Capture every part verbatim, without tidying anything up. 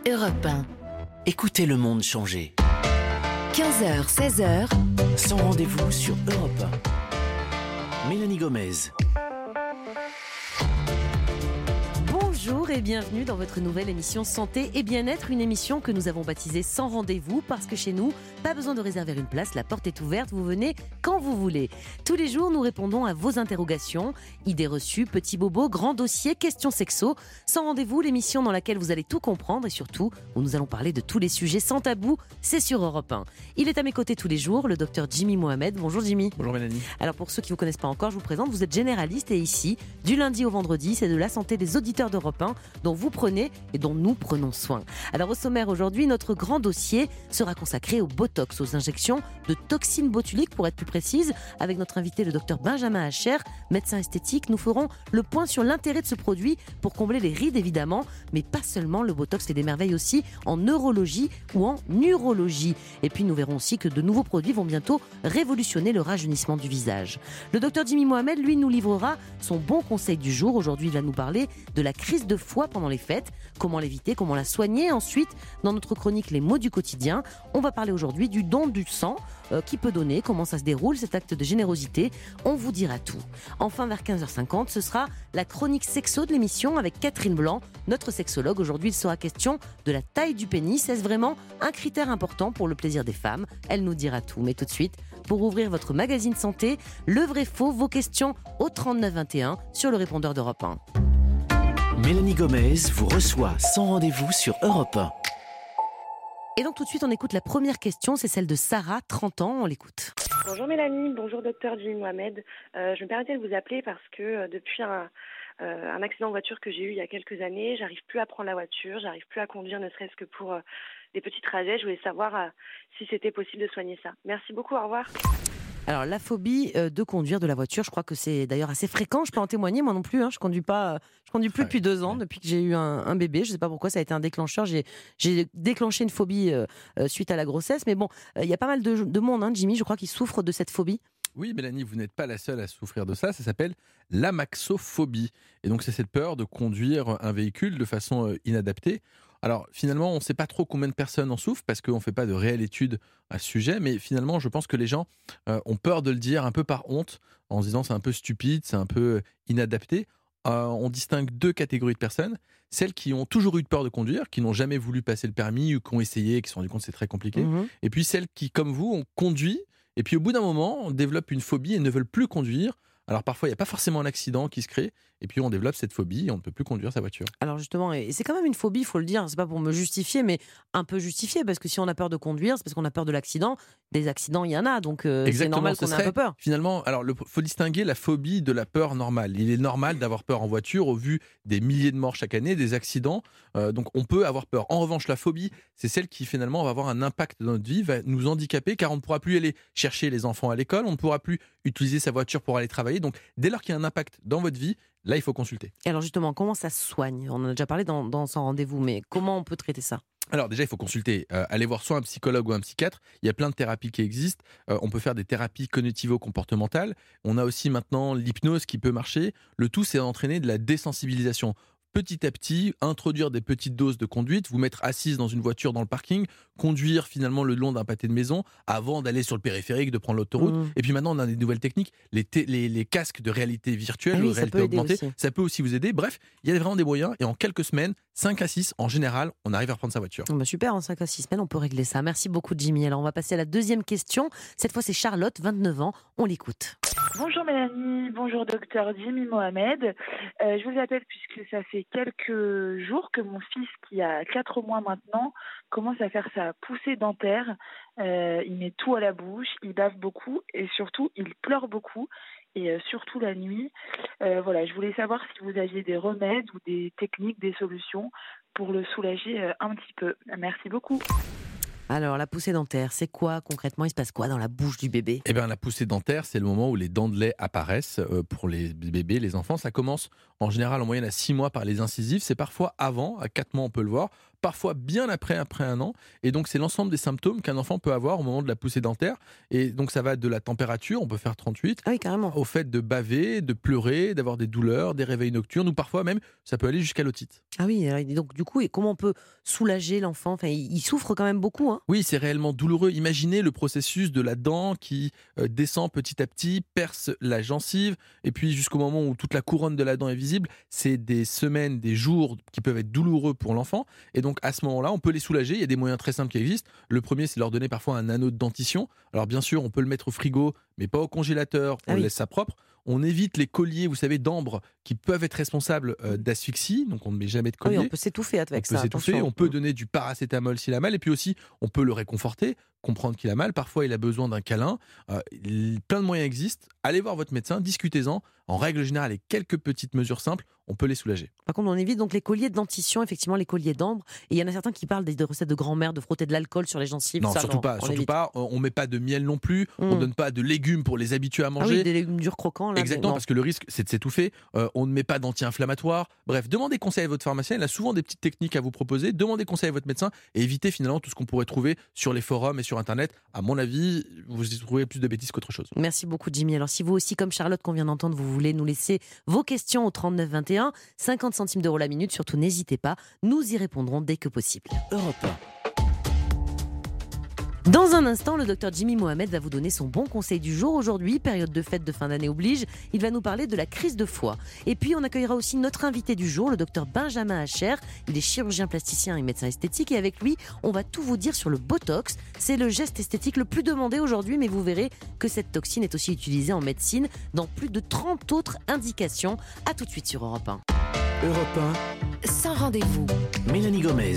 Europe un. Écoutez le monde changer. quinze heures, seize heures. Sans rendez-vous sur Europe un. Mélanie Gomez. Bonjour et bienvenue dans votre nouvelle émission Santé et Bien-être, une émission que nous avons baptisée Sans rendez-vous parce que chez nous, pas besoin de réserver une place, la porte est ouverte, vous venez quand vous voulez. Tous les jours, nous répondons à vos interrogations, idées reçues, petits bobos, grands dossiers, questions sexo. Sans rendez-vous, l'émission dans laquelle vous allez tout comprendre et surtout où nous allons parler de tous les sujets sans tabou, c'est sur Europe un. Il est à mes côtés tous les jours, le docteur Jimmy Mohamed. Bonjour Jimmy. Bonjour Mélanie. Alors pour ceux qui ne vous connaissent pas encore, je vous présente, vous êtes généraliste et ici, du lundi au vendredi, c'est de la santé des auditeurs d'Europe un dont vous prenez et dont nous prenons soin. Alors au sommaire aujourd'hui, notre grand dossier sera consacré au botox, aux injections de toxines botuliques pour être plus précise. Avec notre invité le docteur Benjamin Hacher, médecin esthétique, nous ferons le point sur l'intérêt de ce produit pour combler les rides évidemment, mais pas seulement, le botox fait des merveilles aussi en neurologie ou en urologie. Et puis nous verrons aussi que de nouveaux produits vont bientôt révolutionner le rajeunissement du visage. Le docteur Jimmy Mohamed, lui, nous livrera son bon conseil du jour. Aujourd'hui, il va nous parler de la crise de foie pendant les fêtes, comment l'éviter, comment la soigner. Ensuite, dans notre chronique Les mots du quotidien, on va parler aujourd'hui du don du sang, euh, qui peut donner, comment ça se déroule, cet acte de générosité. On vous dira tout. Enfin, vers quinze heures cinquante, ce sera la chronique sexo de l'émission avec Catherine Blanc, notre sexologue. Aujourd'hui, il sera question de la taille du pénis. Est-ce vraiment un critère important pour le plaisir des femmes? Elle nous dira tout. Mais tout de suite, pour ouvrir votre magazine santé, le vrai faux, vos questions au trente-neuf vingt et un sur le répondeur d'Europe un. Mélanie Gomez vous reçoit sans rendez-vous sur Europe un. Et donc tout de suite, on écoute la première question, c'est celle de Sarah, trente ans, on l'écoute. Bonjour Mélanie, bonjour docteur Jimmy Mohamed. Euh, je me permettais de vous appeler parce que euh, depuis un, euh, un accident de voiture que j'ai eu il y a quelques années, j'arrive plus à prendre la voiture, j'arrive plus à conduire ne serait-ce que pour euh, des petits trajets. Je voulais savoir euh, si c'était possible de soigner ça. Merci beaucoup, au revoir. Alors la phobie euh, de conduire de la voiture, je crois que c'est d'ailleurs assez fréquent, je peux en témoigner, moi non plus, hein, je conduis pas, je conduis plus depuis deux ans, depuis que j'ai eu un, un bébé, je sais pas pourquoi ça a été un déclencheur, j'ai, j'ai déclenché une phobie euh, euh, suite à la grossesse, mais bon, il euh, y a pas mal de, de monde, hein, Jimmy, je crois, qui souffre de cette phobie. Oui, Mélanie, vous n'êtes pas la seule à souffrir de ça. Ça s'appelle l'amaxophobie. Et donc, c'est cette peur de conduire un véhicule de façon euh, inadaptée. Alors, finalement, on ne sait pas trop combien de personnes en souffrent parce qu'on ne fait pas de réelle étude à ce sujet. Mais finalement, je pense que les gens euh, ont peur de le dire un peu par honte, en se disant c'est un peu stupide, c'est un peu inadapté. Euh, on distingue deux catégories de personnes. Celles qui ont toujours eu peur de conduire, qui n'ont jamais voulu passer le permis ou qui ont essayé, qui se sont rendu compte que c'est très compliqué. Mmh. Et puis celles qui, comme vous, ont conduit. Et puis au bout d'un moment, on développe une phobie et ne veulent plus conduire. Alors parfois, il n'y a pas forcément un accident qui se crée. Et puis on développe cette phobie et on ne peut plus conduire sa voiture. Alors justement, et c'est quand même une phobie, il faut le dire, c'est pas pour me justifier, mais un peu justifié, parce que si on a peur de conduire, c'est parce qu'on a peur de l'accident. Des accidents, il y en a, donc euh, c'est normal qu'on ait un peu peur. Finalement, alors il faut distinguer la phobie de la peur normale. Il est normal d'avoir peur en voiture au vu des milliers de morts chaque année, des accidents. Euh, donc on peut avoir peur. En revanche, la phobie, c'est celle qui finalement va avoir un impact dans notre vie, va nous handicaper, car on ne pourra plus aller chercher les enfants à l'école, on ne pourra plus utiliser sa voiture pour aller travailler. Donc dès lors qu'il y a un impact dans votre vie, là, il faut consulter. Et alors justement, comment ça se soigne? On en a déjà parlé dans, dans Sans rendez-vous, mais comment on peut traiter ça? Alors déjà, il faut consulter, euh, aller voir soit un psychologue ou un psychiatre. Il y a plein de thérapies qui existent. Euh, on peut faire des thérapies cognitivo-comportementales. On a aussi maintenant l'hypnose qui peut marcher. Le tout, c'est d'entraîner de la désensibilisation. Petit à petit, introduire des petites doses de conduite, vous mettre assise dans une voiture dans le parking, conduire finalement le long d'un pâté de maison avant d'aller sur le périphérique, de prendre l'autoroute. Mmh. Et puis maintenant, on a des nouvelles techniques, les, t- les, les casques de réalité virtuelle, ah oui, de réalité augmentée, aussi. Ça peut aussi vous aider. Bref, il y a vraiment des moyens et en quelques semaines, cinq à six, en général, on arrive à reprendre sa voiture. Oh bah super, en cinq à six semaines, on peut régler ça. Merci beaucoup Jimmy. Alors on va passer à la deuxième question. Cette fois, c'est Charlotte, vingt-neuf ans. On l'écoute. Bonjour Mélanie, bonjour docteur Jimmy Mohamed. Euh, je vous appelle puisque ça fait quelques jours que mon fils, qui a quatre mois maintenant, commence à faire sa poussée dentaire. Euh, il met tout à la bouche, il bave beaucoup et surtout il pleure beaucoup, et euh, surtout la nuit. Euh, voilà, je voulais savoir si vous aviez des remèdes ou des techniques, des solutions pour le soulager euh, un petit peu. Merci beaucoup. Alors, la poussée dentaire, c'est quoi concrètement? Il se passe quoi dans la bouche du bébé? Eh bien, la poussée dentaire, c'est le moment où les dents de lait apparaissent euh, pour les bébés, les enfants. Ça commence en général en moyenne à six mois par les incisives. C'est parfois avant, à quatre mois on peut le voir. parfois bien après, après un an. Et donc, c'est l'ensemble des symptômes qu'un enfant peut avoir au moment de la poussée dentaire. Et donc, ça va de la température, on peut faire trente-huit, Ah oui, carrément. au fait de baver, de pleurer, d'avoir des douleurs, des réveils nocturnes, ou parfois même, ça peut aller jusqu'à l'otite. Ah oui, alors, donc du coup, et comment on peut soulager l'enfant? Enfin, il, il souffre quand même beaucoup, hein. Oui, c'est réellement douloureux. Imaginez le processus de la dent qui euh, descend petit à petit, perce la gencive, et puis jusqu'au moment où toute la couronne de la dent est visible, c'est des semaines, des jours qui peuvent être douloureux pour l'enfant. Et donc à ce moment-là, on peut les soulager. Il y a des moyens très simples qui existent. Le premier, c'est leur donner parfois un anneau de dentition. Alors bien sûr, on peut le mettre au frigo, mais pas au congélateur. On Ah oui. laisse ça propre. On évite les colliers, vous savez, d'ambre qui peuvent être responsables euh, d'asphyxie. Donc on ne met jamais de Ah oui, collier. on peut s'étouffer avec On peut ça. s'étouffer, attention. on peut donner du paracétamol s'il a mal, et puis aussi on peut le réconforter, comprendre qu'il a mal. Parfois il a besoin d'un câlin. Euh, il- plein de moyens existent. Allez voir votre médecin, discutez-en. En règle générale, avec quelques petites mesures simples, on peut les soulager. Par contre, on évite donc les colliers de dentition, effectivement, les colliers d'ambre. Et il y en a certains qui parlent des, des recettes de grand-mère, de frotter de l'alcool sur les gencives. Non, Ça, surtout pas. on Surtout évite. pas. On met pas de miel non plus. On Mm. donne pas de légumes pour les habituer à Ah manger. oui, des légumes durs croquants. Là, Exactement, non. parce que le risque, c'est de s'étouffer. Euh, on ne met pas d'anti-inflammatoire. Bref, demandez conseil à votre pharmacien. Il a souvent des petites techniques à vous proposer. Demandez conseil à votre médecin et évitez finalement tout ce qu'on pourrait trouver sur les forums et sur Internet. À mon avis, vous y trouverez plus de bêtises qu'autre chose. Merci beaucoup, Jimmy. Alors, si vous aussi, comme Charlotte qu'on vient d'entendre, vous voulez nous laisser vos questions au trente-neuf vingt et un, cinquante centimes d'euros la minute, surtout n'hésitez pas. Nous y répondrons dès que possible. Europe un. Dans un instant, le docteur Jimmy Mohamed va vous donner son bon conseil du jour. Aujourd'hui, période de fête de fin d'année oblige, il va nous parler de la crise de foie. Et puis, on accueillera aussi notre invité du jour, le docteur Benjamin Hacher. Il est chirurgien plasticien et médecin esthétique. Et avec lui, on va tout vous dire sur le Botox. C'est le geste esthétique le plus demandé aujourd'hui, mais vous verrez que cette toxine est aussi utilisée en médecine dans plus de trente autres indications. A tout de suite sur Europe un. Europe un, Sans rendez-vous. Mélanie Gomez.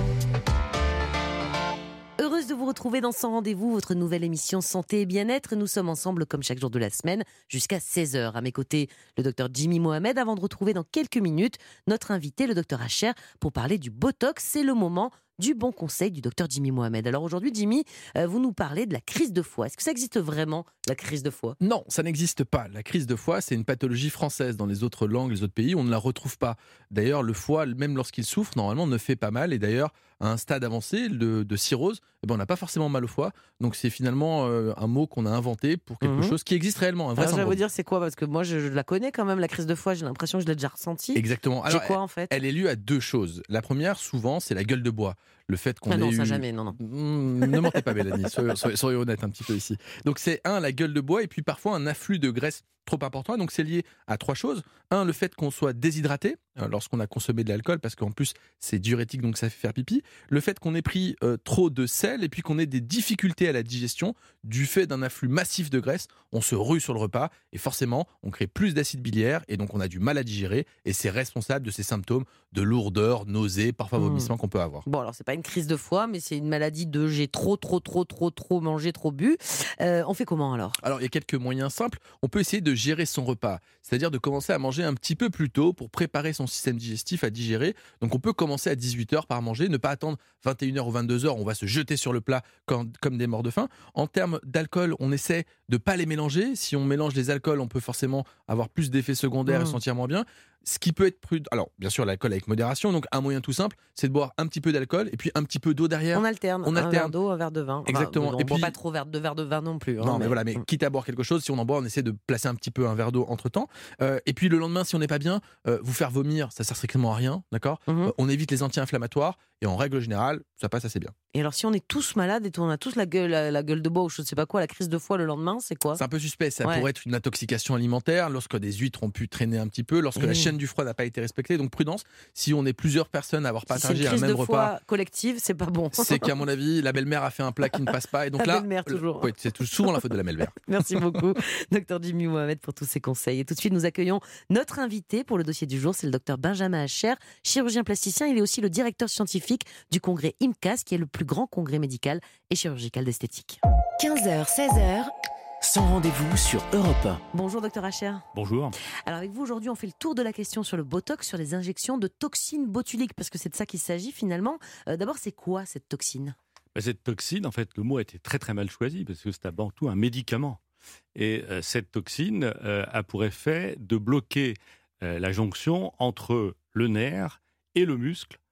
Heureuse de vous retrouver dans Sans Rendez-vous, votre nouvelle émission Santé et Bien-être. Nous sommes ensemble comme chaque jour de la semaine jusqu'à seize heures. À mes côtés, le docteur Jimmy Mohamed, avant de retrouver dans quelques minutes notre invité, le docteur Hacher, pour parler du Botox. C'est le moment du bon conseil du docteur Jimmy Mohamed. Alors aujourd'hui, Jimmy, euh, vous nous parlez de la crise de foie. Est-ce que ça existe vraiment, la crise de foie? Non, ça n'existe pas. La crise de foie, c'est une pathologie française. Dans les autres langues, les autres pays, on ne la retrouve pas. D'ailleurs, le foie, même lorsqu'il souffre, normalement, ne fait pas mal. Et d'ailleurs, à un stade avancé de, de cirrhose, eh ben, on n'a pas forcément mal au foie. Donc c'est finalement euh, un mot qu'on a inventé pour quelque Mhm. chose qui existe réellement, un vrai Alors, je vais syndrome. vous dire c'est quoi, parce que moi je, je la connais quand même, la crise de foie, j'ai l'impression que je l'ai déjà ressentie. Exactement. J'ai Alors, quoi en fait? elle est liée à deux choses. La première, souvent, c'est la gueule de bois. Le fait qu'on Ah non, ait ça eu... jamais, non, non. Mmh, ne mentez pas, Mélanie. Soyez, soyez- soyez honnête un petit peu ici. Donc, c'est un, la gueule de bois, et puis parfois un afflux de graisse trop important. Donc, c'est lié à trois choses. Un, le fait qu'on soit déshydraté euh, lorsqu'on a consommé de l'alcool, parce qu'en plus, c'est diurétique, donc ça fait faire pipi. Le fait qu'on ait pris euh, trop de sel, et puis qu'on ait des difficultés à la digestion du fait d'un afflux massif de graisse. On se rue sur le repas, et forcément, on crée plus d'acide biliaire, et donc on a du mal à digérer, et c'est responsable de ces symptômes de lourdeur, nausée, parfois Mmh. vomissement qu'on peut avoir. Bon, alors c'est pas une crise de foie, mais c'est une maladie de j'ai trop, trop, trop, trop, trop mangé, trop bu. Euh, on fait comment alors? Alors, il y a quelques moyens simples. On peut essayer de gérer son repas, c'est-à-dire de commencer à manger un petit peu plus tôt pour préparer son système digestif à digérer. Donc, on peut commencer à dix-huit heures par manger, ne pas attendre vingt et une heures ou vingt-deux heures, on va se jeter sur le plat comme, comme des morts de faim. En termes d'alcool, on essaie de ne pas les mélanger. Si on mélange les alcools, on peut forcément avoir plus d'effets secondaires Mmh. et se sentir moins bien. Ce qui peut être prudent, alors bien sûr l'alcool avec modération, donc un moyen tout simple, c'est de boire un petit peu d'alcool et puis un petit peu d'eau derrière. On alterne. On Un alterne. verre d'eau, un verre de vin. Enfin, Exactement. on Et ne boit puis- pas trop verre, de verre de vin non plus. hein, Non, mais, voilà, mais Mm. quitte à boire quelque chose, si on en boit, on essaie de placer un petit peu un verre d'eau entre temps. Euh, et puis le lendemain, si on n'est pas bien, euh, vous faire vomir, ça sert strictement à rien, d'accord. Mhm. Euh, On évite les anti-inflammatoires et en règle générale, ça passe assez bien. Et alors, si on est tous malades et on a tous la gueule, la, la gueule de bois ou je ne sais pas quoi, la crise de foie le lendemain, c'est quoi? C'est un peu suspect, ça Ouais. pourrait être une intoxication alimentaire, lorsque des huîtres ont pu traîner un petit peu, lorsque la Mhm. chaîne du froid n'a pas été respectée. Donc prudence, si on est plusieurs personnes à avoir Si c'est une partagé un crise même de repas, foie collective, c'est pas bon. c'est qu'à mon avis, la belle-mère a fait un plat qui ne passe pas. Et donc La là, belle-mère, toujours. Oui, c'est tout- souvent la faute de la belle-mère. Merci beaucoup, docteur Jimmy Mohamed, pour tous ces conseils. Et tout de suite, nous accueillons notre invité pour le dossier du jour. C'est le docteur Benjamin Hacher, chirurgien plasticien. Il est aussi le directeur scientifique du congrès I M C A S, qui est le plus grand congrès médical et chirurgical d'esthétique. quinze heures, seize heures. Sans rendez-vous sur Europe un. Bonjour, docteur Hacher. Bonjour. Alors avec vous aujourd'hui, on fait le tour de la question sur le Botox, sur les injections de toxines botuliques, parce que c'est de ça qu'il s'agit finalement. Euh, D'abord, c'est quoi cette toxine? Bah, cette toxine, en fait, le mot a été très très mal choisi parce que c'est avant tout un médicament. Et euh, cette toxine euh, a pour effet de bloquer euh, la jonction entre le nerf et le muscle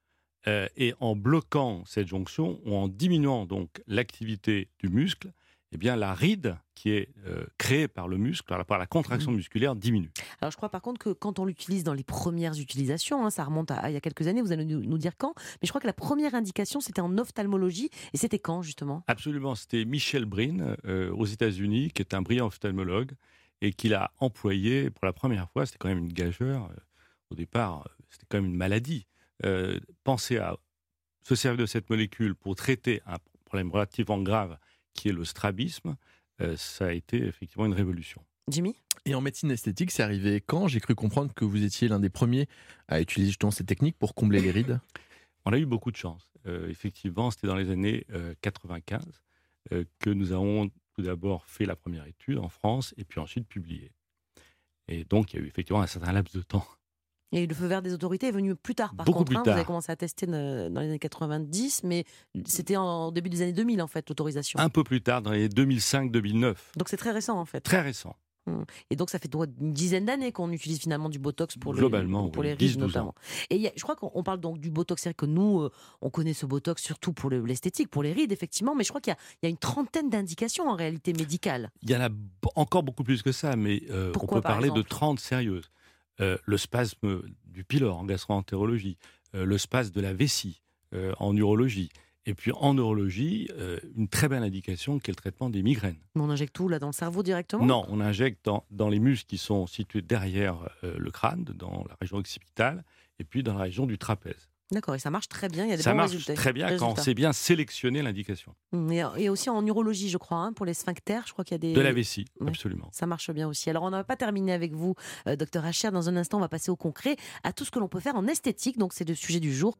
Euh, et en bloquant cette jonction, ou en diminuant donc l'activité du muscle, eh bien, la ride qui est euh, créée par le muscle, par la, par la contraction Mmh. musculaire, diminue. Alors je crois par contre que quand on l'utilise dans les premières utilisations, hein, ça remonte à, à il y a quelques années, vous allez nous, nous dire quand, mais je crois que la première indication c'était en ophtalmologie, et c'était quand justement? Absolument, c'était Michel Breen, euh, aux États-Unis, qui est un brillant ophtalmologue, et qui l'a employé pour la première fois. C'était quand même une gageure. euh, Au départ, euh, c'était quand même une maladie. Euh, penser à se servir de cette molécule pour traiter un problème relativement grave qui est le strabisme, euh, ça a été effectivement une révolution. Jimmy? Et en médecine esthétique, c'est arrivé quand? J'ai cru comprendre que vous étiez l'un des premiers à utiliser justement cette technique pour combler les rides. On a eu beaucoup de chance. Euh, effectivement, c'était dans les années euh, quatre-vingt-quinze euh, que nous avons tout d'abord fait la première étude en France et puis ensuite publié. Et donc, il y a eu effectivement un certain laps de temps. Et le feu vert des autorités est venu plus tard, par Beaucoup contre. plus hein, tard. Vous avez commencé à tester euh, dans les années quatre-vingt-dix, mais c'était en au début des années deux mille, en fait, l'autorisation. Un peu plus tard, dans les deux mille cinq deux mille neuf. Donc c'est très récent, en fait. Très récent. Et donc ça fait doit- une dizaine d'années qu'on utilise finalement du Botox pour, le- Globalement, pour oui, les rides dix douze notamment. ans. Et il y a- je crois qu'on on parle donc du Botox, c'est vrai que nous, euh, on connaît ce Botox surtout pour le- l'esthétique, pour les rides, effectivement, mais je crois qu'il y a, il y a une trentaine d'indications en réalité médicales. Il y en a b- encore beaucoup plus que ça, mais euh, on Pourquoi, peut par parler de exemple trente sérieuses. Euh, le spasme du pylore en gastroentérologie, euh, le spasme de la vessie euh, en urologie, et puis en neurologie, euh, une très belle indication qui est le traitement des migraines. Mais on injecte tout là dans le cerveau directement? Non, on injecte dans, dans les muscles qui sont situés derrière euh, le crâne, dans la région occipitale, et puis dans la région du trapèze. D'accord, et ça marche très bien, il y a des Ça bons marche résultats. très bien quand on résultats. sait bien sélectionner l'indication. Hum, Et, et aussi en urologie, je crois, hein, pour les sphincters, je crois qu'il y a des... De la vessie, Ouais. absolument. Ça marche bien aussi. Alors, on n'a pas terminé avec vous, euh, docteur Hacher. Dans un instant, on va passer au concret, à tout ce que l'on peut faire en esthétique. Donc, c'est le sujet du jour.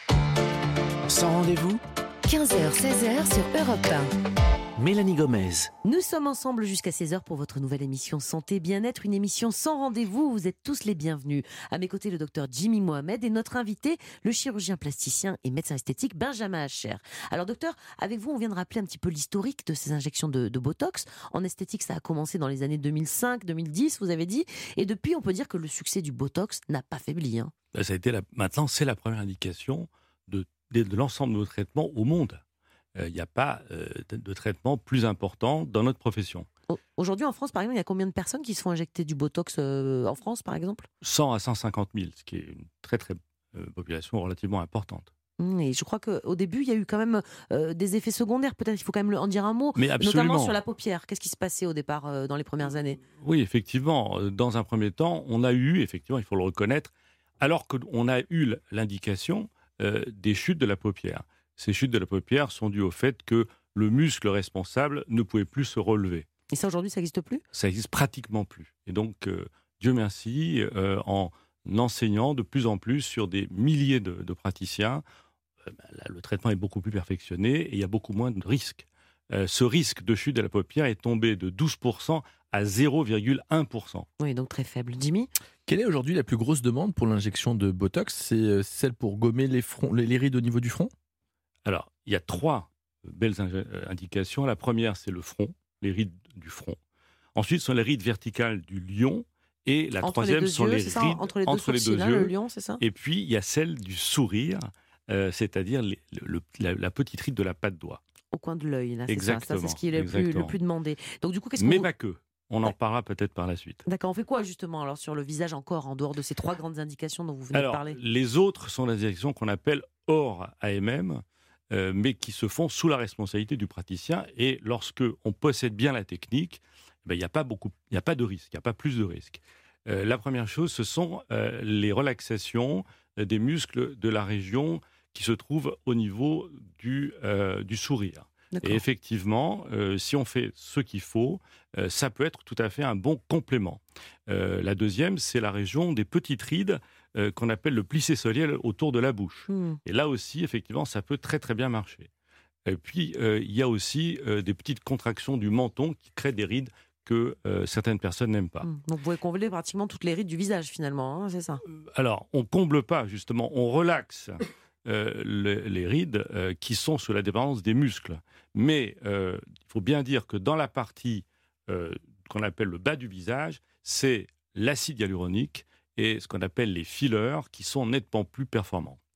Sans rendez-vous, quinze heures, seize heures sur Europe un. Mélanie Gomez. Nous sommes ensemble jusqu'à seize heures pour votre nouvelle émission Santé Bien-être, une émission sans rendez-vous. Vous êtes tous les bienvenus. À mes côtés, le docteur Jimmy Mohamed et notre invité, le chirurgien plasticien et médecin esthétique Benjamin Hacher. Alors, docteur, avec vous, on vient de rappeler un petit peu l'historique de ces injections de, de Botox. En esthétique, ça a commencé dans les années deux mille cinq deux mille dix, vous avez dit. Et depuis, on peut dire que le succès du Botox n'a pas faibli. Hein. Ben, ça a été la- Maintenant, c'est la première indication de, de, de l'ensemble de nos traitements au monde. Il n'y a pas euh, de, de traitement plus important dans notre profession. Au- Aujourd'hui, en France, par exemple, il y a combien de personnes qui se font injecter du Botox euh, en France, par exemple? cent à cent cinquante mille, ce qui est une très très euh, population relativement importante. Mmh, Et je crois qu'au début, il y a eu quand même euh, des effets secondaires. Peut-être il faut quand même le- en dire un mot, Mais absolument. notamment sur la paupière. Qu'est-ce qui se passait au départ euh, dans les premières années? Oui, effectivement. euh, Dans un premier temps, on a eu, effectivement, il faut le reconnaître, alors qu'on a eu l'indication euh, des chutes de la paupière. Ces chutes de la paupière sont dues au fait que le muscle responsable ne pouvait plus se relever. Et ça, aujourd'hui, ça n'existe plus? Ça existe pratiquement plus. Et donc, euh, Dieu merci, euh, en enseignant de plus en plus sur des milliers de, de praticiens, euh, ben, là, le traitement est beaucoup plus perfectionné et il y a beaucoup moins de risques. Euh, ce risque de chute de la paupière est tombé de douze pour cent à zéro virgule un pour cent. Oui, donc très faible. Jimmy? Quelle est aujourd'hui la plus grosse demande pour l'injection de Botox? C'est euh, celle pour gommer les, fronts, les, les rides au niveau du front? Alors, il y a trois belles inj- indications. La première, c'est le front, les rides du front. Ensuite, ce sont les rides verticales du lion. Et la Entre les troisième deux sont yeux, les c'est ça, rides entre les deux sourcils, hein, yeux. le lion, c'est ça? Et puis, il y a celle du sourire, euh, c'est-à-dire les- le- le- la, la petite ride de la patte doigt. Au coin de l'œil, là, c'est ça. Ça, Exactement, c'est ce qui est le plus, le exactement. plus demandé. Donc, du coup, qu'est-ce Mais qu'on... pas que. On en Ouais. parlera peut-être par la suite. D'accord, on fait quoi justement alors sur le visage encore, en dehors de ces trois grandes indications dont vous venez Alors, de parler? les autres sont des injections qu'on appelle hors A M M, euh, mais qui se font sous la responsabilité du praticien. Et lorsque on possède bien la technique, ben, il n'y a pas beaucoup, il n'y a pas de risque, il n'y a pas plus de risque. Euh, la première chose, ce sont euh, les relaxations euh, des muscles de la région qui se trouvent au niveau du, euh, du sourire. D'accord. Et effectivement, euh, si on fait ce qu'il faut, euh, ça peut être tout à fait un bon complément. Euh, la deuxième, c'est la région des petites rides euh, qu'on appelle le plissé soliel autour de la bouche. Hmm. Et là aussi, effectivement, ça peut très très bien marcher. Et puis, euh, il y a aussi euh, des petites contractions du menton qui créent des rides que euh, certaines personnes n'aiment pas. Hmm. Donc, vous pouvez combler pratiquement toutes les rides du visage finalement, hein, c'est ça? Alors, on comble pas, justement, on relaxe euh, le- les rides euh, qui sont sous la dépendance des muscles. Mais euh, il faut bien dire que dans la partie euh, qu'on appelle le bas du visage, c'est l'acide hyaluronique et ce qu'on appelle les fillers qui sont nettement plus performants.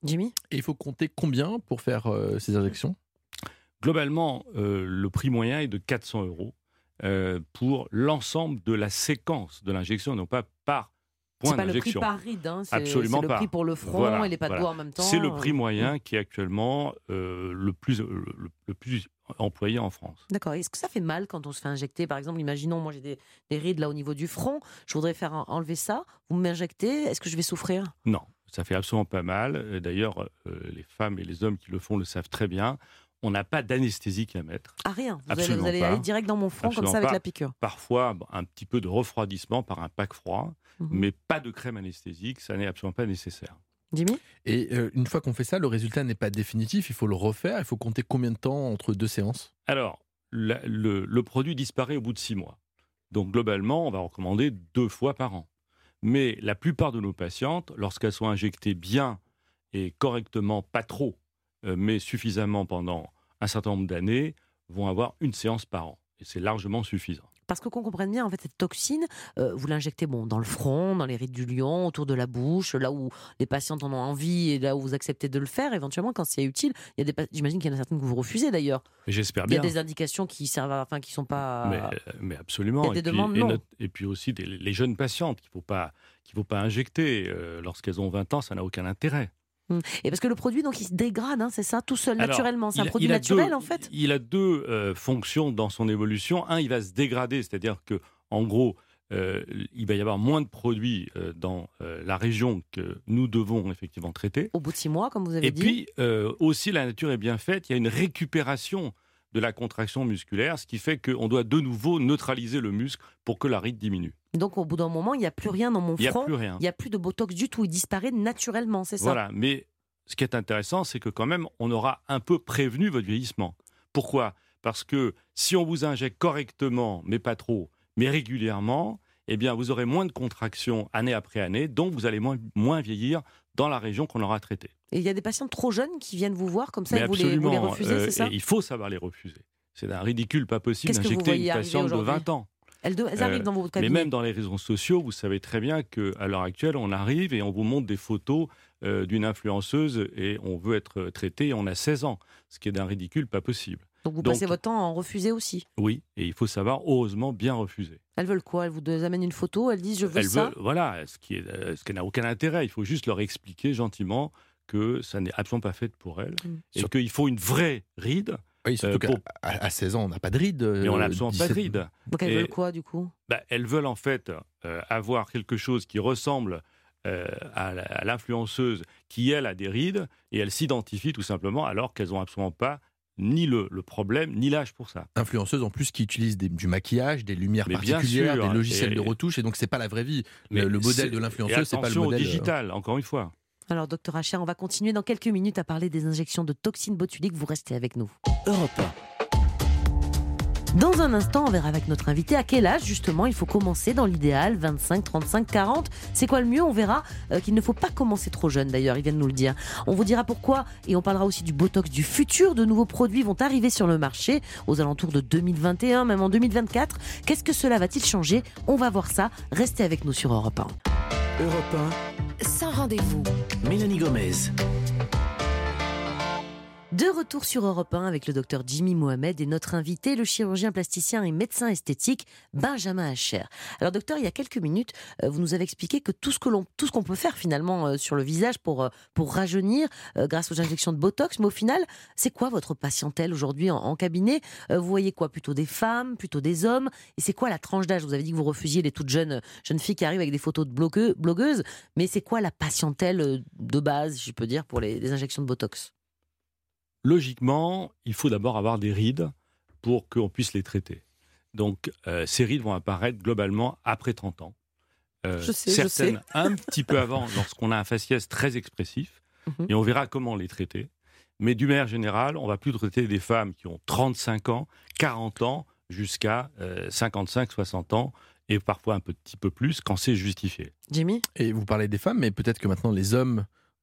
Jimmy ? Et il faut compter combien pour faire euh, ces injections ? Globalement, euh, le prix moyen est de quatre cents euros euh, pour l'ensemble de la séquence de l'injection, non pas par point C'est pas d'injection. le prix par ride, hein, c'est, Absolument c'est le pas. prix pour le front Voilà, et les pas de voilà. doigts en même temps. C'est le prix euh, moyen qui est actuellement euh, le, plus, le, le plus employé en France. D'accord. Est-ce que ça fait mal quand on se fait injecter ? Par exemple, imaginons, moi j'ai des, des rides là au niveau du front, je voudrais faire en- enlever ça, vous m'injectez, est-ce que je vais souffrir ? Non, ça fait absolument pas mal. D'ailleurs, euh, les femmes et les hommes qui le font le savent très bien. On n'a pas d'anesthésique à mettre. Ah rien, vous allez, Absolument vous allez pas. aller direct dans mon front Absolument comme ça avec pas. la piqûre. Parfois, bon, un petit peu de refroidissement par un pack froid, Mhm. mais pas de crème anesthésique, ça n'est absolument pas nécessaire. Jimmy ? Et euh, une fois qu'on fait ça, le résultat n'est pas définitif, il faut le refaire, il faut compter combien de temps entre deux séances ? Alors, la- le, le produit disparaît au bout de six mois. Donc, globalement, on va recommander deux fois par an. Mais la plupart de nos patientes, lorsqu'elles sont injectées bien et correctement, pas trop, euh, mais suffisamment pendant un certain nombre d'années, vont avoir une séance par an. Et c'est largement suffisant. Parce que qu'on comprenne bien, en fait, cette toxine, euh, vous l'injectez bon, dans le front, dans les rides du lion, autour de la bouche, là où les patientes en ont envie et là où vous acceptez de le faire. Éventuellement, quand c'est utile, il y a des, pa- j'imagine qu'il y en a certaines que vous refusez d'ailleurs. Et j'espère Il y a bien. des indications qui servent, à, enfin, qui sont pas. Mais, euh, mais absolument. Il y a des et, puis, demandes, et, non. notre- et puis aussi des- les jeunes patientes qu'il ne faut pas, qu'il faut pas injecter. Euh, lorsqu'elles ont vingt ans, ça n'a aucun intérêt. Hum. Et parce que le produit, donc, il se dégrade, hein, c'est ça, tout seul, Alors, naturellement. C'est il un a- produit il a naturel, deux- en fait. Il a deux euh, fonctions dans son évolution. Un, il va se dégrader, c'est-à-dire que, en gros, euh, il va y avoir moins de produits euh, dans euh, la région que nous devons effectivement traiter. Au bout de six mois, comme vous avez Et dit. puis, euh, aussi, la nature est bien faite. Il y a une récupération de la contraction musculaire, ce qui fait qu'on doit de nouveau neutraliser le muscle pour que la ride diminue. Donc, au bout d'un moment, il n'y a plus rien dans mon Il n'y a front. plus rien. Il n'y a plus de botox du tout. Il disparaît naturellement, c'est ça ? Voilà, mais ce qui est intéressant, c'est que quand même, on aura un peu prévenu votre vieillissement. Pourquoi ? Parce que si on vous injecte correctement, mais pas trop, mais régulièrement, eh bien, vous aurez moins de contractions année après année, donc vous allez moins, moins vieillir dans la région qu'on aura traitée. Et il y a des patients trop jeunes qui viennent vous voir comme ça Mais et vous les, vous les absolument, refusez, euh, c'est ça ? et il faut savoir les refuser. C'est un ridicule pas possible Qu'est-ce que vous d'injecter voyez une arriver patiente de aujourd'hui vingt ans. Elles, de- elles arrivent Euh, dans votre Mais cabinet. même dans les réseaux sociaux, vous savez très bien qu'à l'heure actuelle, on arrive et on vous montre des photos euh, d'une influenceuse et on veut être traité et on a seize ans, ce qui est d'un ridicule pas possible. Donc vous donc- passez votre temps à en refuser aussi. Oui, et il faut savoir heureusement bien refuser. Elles veulent quoi ? Elles vous amènent une photo, elles disent je veux Elles ça. veulent- voilà, ce qui, est, euh, ce qui n'a aucun intérêt. Il faut juste leur expliquer gentiment que ça n'est absolument pas fait pour elles Mm. et Sur- qu'il faut une vraie ride. Oui, surtout Euh, qu'à pour- à, à seize ans, on n'a pas de rides. Mais on n'a euh, absolument pas de dix-sept ride. Donc elles Et- veulent quoi du coup ? Bah, elles veulent en fait euh, avoir quelque chose qui ressemble euh, à la- à l'influenceuse qui, elle, a des rides, et elles s'identifient tout simplement alors qu'elles n'ont absolument pas ni le, le problème, ni l'âge pour ça. Influenceuses en plus qui utilisent des- du maquillage, des lumières Mais bien particulières, sûr, des logiciels et- de retouche, et donc c'est pas la vraie vie. Mais le, le c'est- modèle de et l'influenceuse, c'est pas le attention au modèle. euh, digital, encore une fois. Alors docteur Hacher, on va continuer dans quelques minutes à parler des injections de toxines botuliques. Vous restez avec nous. Europe un. Dans un instant, on verra avec notre invité à quel âge justement il faut commencer dans l'idéal, vingt-cinq, trente-cinq, quarante. C'est quoi le mieux ? On verra euh, qu'il ne faut pas commencer trop jeune d'ailleurs, il vient de nous le dire. On vous dira pourquoi et on parlera aussi du Botox du futur. De nouveaux produits vont arriver sur le marché aux alentours de deux mille vingt et un, même en deux mille vingt-quatre. Qu'est-ce que cela va-t-il changer ? On va voir ça. Restez avec nous sur Europe un. Europe un, Sans rendez-vous. Mélanie Gomez. De retour sur Europe un avec le docteur Jimmy Mohamed et notre invité, le chirurgien plasticien et médecin esthétique Benjamin Hacher. Alors docteur, il y a quelques minutes, euh, vous nous avez expliqué que tout ce que l'on, tout ce qu'on peut faire finalement euh, sur le visage pour, euh, pour rajeunir euh, grâce aux injections de Botox, mais au final, c'est quoi votre patientèle aujourd'hui en, en cabinet ? Euh, Vous voyez quoi ? Plutôt des femmes, plutôt des hommes ? Et c'est quoi la tranche d'âge ? Vous avez dit que vous refusiez les toutes jeunes, jeunes filles qui arrivent avec des photos de blogueux- blogueuses, mais c'est quoi la patientèle euh, de base, si je peux dire, pour les, les injections de Botox ? Logiquement, il faut d'abord avoir des rides pour qu'on puisse les traiter. Donc, euh, ces rides vont apparaître globalement après trente ans. Euh, Je sais, je certaines sais. un petit peu avant, lorsqu'on a un faciès très expressif, Mhm. et on verra comment les traiter. Mais d'une manière générale, on va plus traiter des femmes qui ont trente-cinq ans, quarante ans, jusqu'à euh, cinquante-cinq, soixante ans, et parfois un petit peu plus quand c'est justifié. Jimmy ? Et vous parlez des femmes, mais peut-être que maintenant les hommes